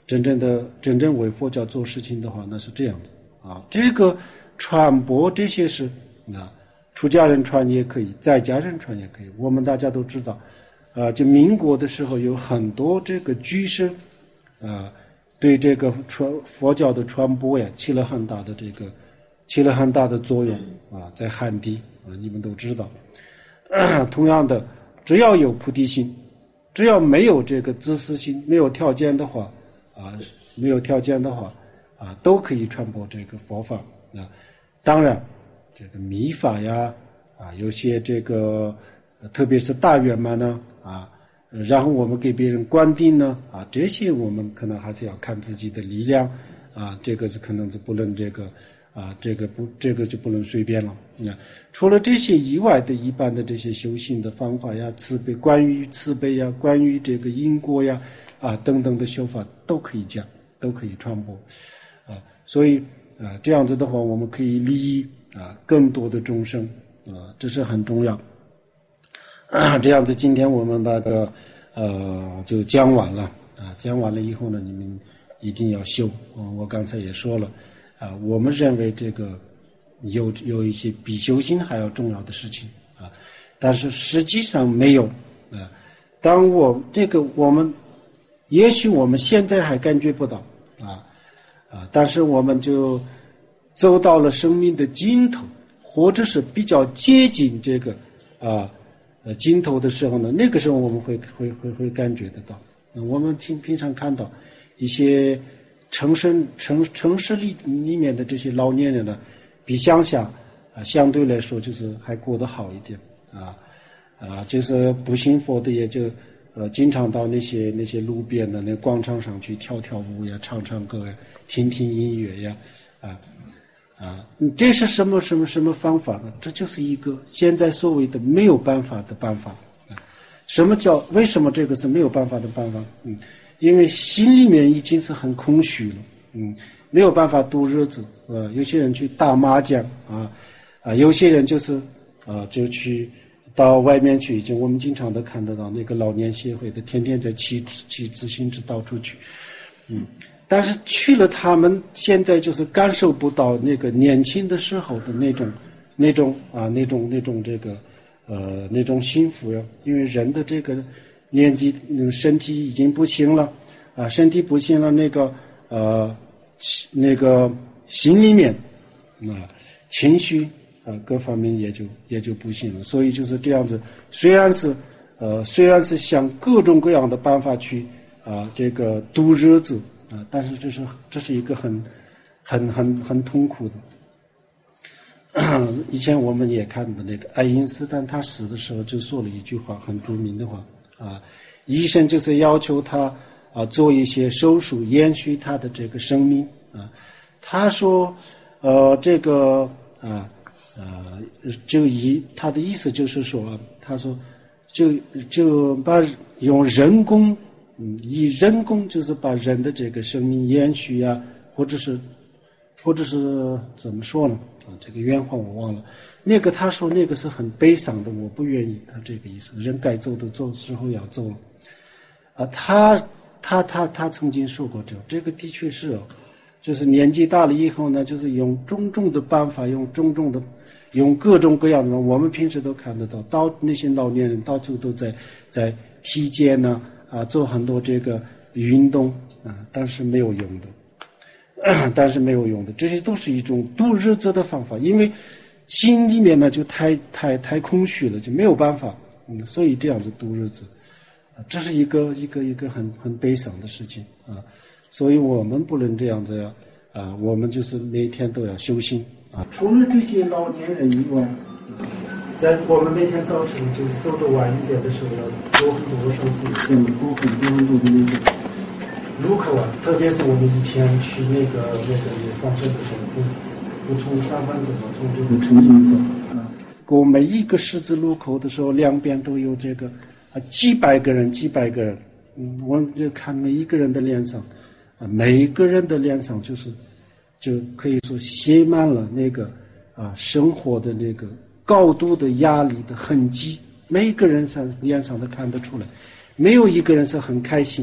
真正的真正为佛教做事情的话，那是这样的啊。这个传播这些是啊，出家人传也可以，在家人传也可以。我们大家都知道，啊，就民国的时候有很多这个居士啊，对这个传佛教的传播呀起了很大的这个起了很大的作用啊，在汉地啊，你们都知道。啊、同样的，只要有菩提心，只要没有这个自私心，没有条件的话啊，没有条件的话啊，都可以传播这个佛法啊。当然，这个密法呀啊，有些这个特别是大圆满呢啊，然后我们给别人灌顶呢啊，这些我们可能还是要看自己的力量啊，这个是可能是不能这个啊，这个不这个就不能随便了。那除了这些以外的一般的这些修行的方法呀，慈悲，关于慈悲呀，关于这个因果呀啊等等的修法都可以讲，都可以传播啊。所以啊，这样子的话，我们可以利益啊更多的众生啊，这是很重要。啊，这样子，今天我们把这个呃就讲完了啊，讲完了以后呢，你们一定要修啊。我刚才也说了啊，我们认为这个有有一些比修行还要重要的事情啊，但是实际上没有啊。当我这个我们也许我们现在还感觉不到啊啊，但是我们就走到了生命的尽头，或者是比较接近这个啊呃尽头的时候呢，那个时候我们会会会会感觉得到。我们平平常看到一些城市城城市里里面的这些老年人呢，比乡下啊相对来说就是还过得好一点啊啊，就是不信佛的也就呃经常到那些那些路边的那广场上去跳跳舞呀，唱唱歌呀，听听音乐呀啊啊，这是什么什么什么方法呢？这就是一个现在所谓的没有办法的办法啊。什么叫为什么这个是没有办法的办法？嗯，因为心里面已经是很空虚了，嗯。没有办法度日子，呃，有些人去打麻将啊，啊，有些人就是啊，就去到外面去，已经我们经常都看得到那个老年协会的，天天在骑骑自行车到处去，嗯，但是去了，他们现在就是感受不到那个年轻的时候的那种那种啊那种那种这个呃那种幸福呀，因为人的这个年纪，嗯，身体已经不行了啊，身体不行了，那个呃。那个心里面啊情绪啊各方面也就也就不行了，所以就是这样子。虽然是呃虽然是想各种各样的办法去啊这个度日子啊，但是这是这是一个很很很很痛苦的。以前我们也看的那个爱因斯坦，他死的时候就说了一句话，很著名的话啊，医生就是要求他啊，做一些手术延续他的这个生命啊。他说，呃，这个啊呃，就以他的意思就是说，他说就就把用人工，嗯，以人工就是把人的这个生命延续啊，或者是或者是怎么说呢？啊，这个原话我忘了。那个他说那个是很悲伤的，我不愿意。他这个意思，人该走的走时候要走了啊，他。他他他曾经说过这这个的确是哦，就是年纪大了以后呢，就是用种种的办法，用种种的，用各种各样的，我们平时都看得到，到那些老年人到处都在在体检呢啊，做很多这个运动啊，但是没有用的，但是没有用的，这些都是一种度日子的方法，因为心里面呢就太太太空虚了，就没有办法，嗯，所以这样子度日子。这是一个一个一个很很悲伤的事情啊，所以我们不能这样子呀啊，我们就是每天都要修心啊。除了这些老年人以外，在我们每天早晨就是走得晚一点的时候，要多很多上自己见过很多很多的那个路口啊，特别是我们以前去那个那个那个放生的时候，不不从上班走，从这个城里走啊，过每一个十字路口的时候，两边都有这个。啊，几百个人，几百个人，嗯，我就看每一个人的脸上，啊，每一个人的脸上就是，就可以说写满了那个啊生活的那个高度的压力的痕迹，每一个人上脸上都看得出来，没有一个人是很开心的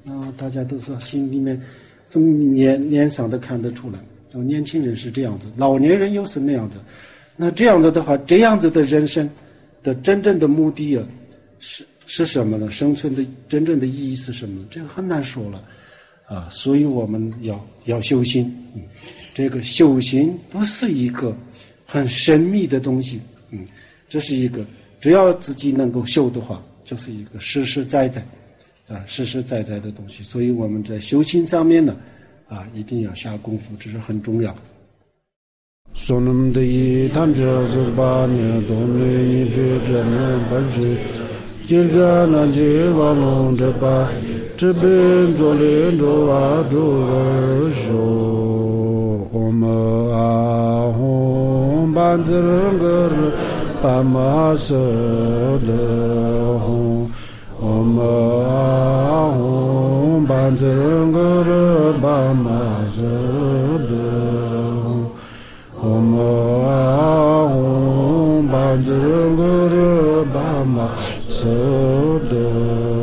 啊，大家都是心里面从脸脸上都看得出来。哦，年轻人是这样子，老年人又是那样子。那这样子的话，这样子的人生的真正的目的啊，是是什么呢？生存的真正的意义是什么呢？这个很难说了啊。所以我们要要修心。嗯，这个修行不是一个很神秘的东西。嗯，这是一个只要自己能够修的话，就是一个实实在在啊实实在在的东西。所以我们在修行上面呢，啊，一定要下功夫，这是很重要。 Sonum de Tamja Zubanya Domini Pidana Baji Jirgana Jivalon Japa Jibin Zolin Doa Dojo Oma Ahom Banzernger Pamasadaho Oma Ahom Banzernger Pamasadaho Om Ahom Banzernger Bama Sada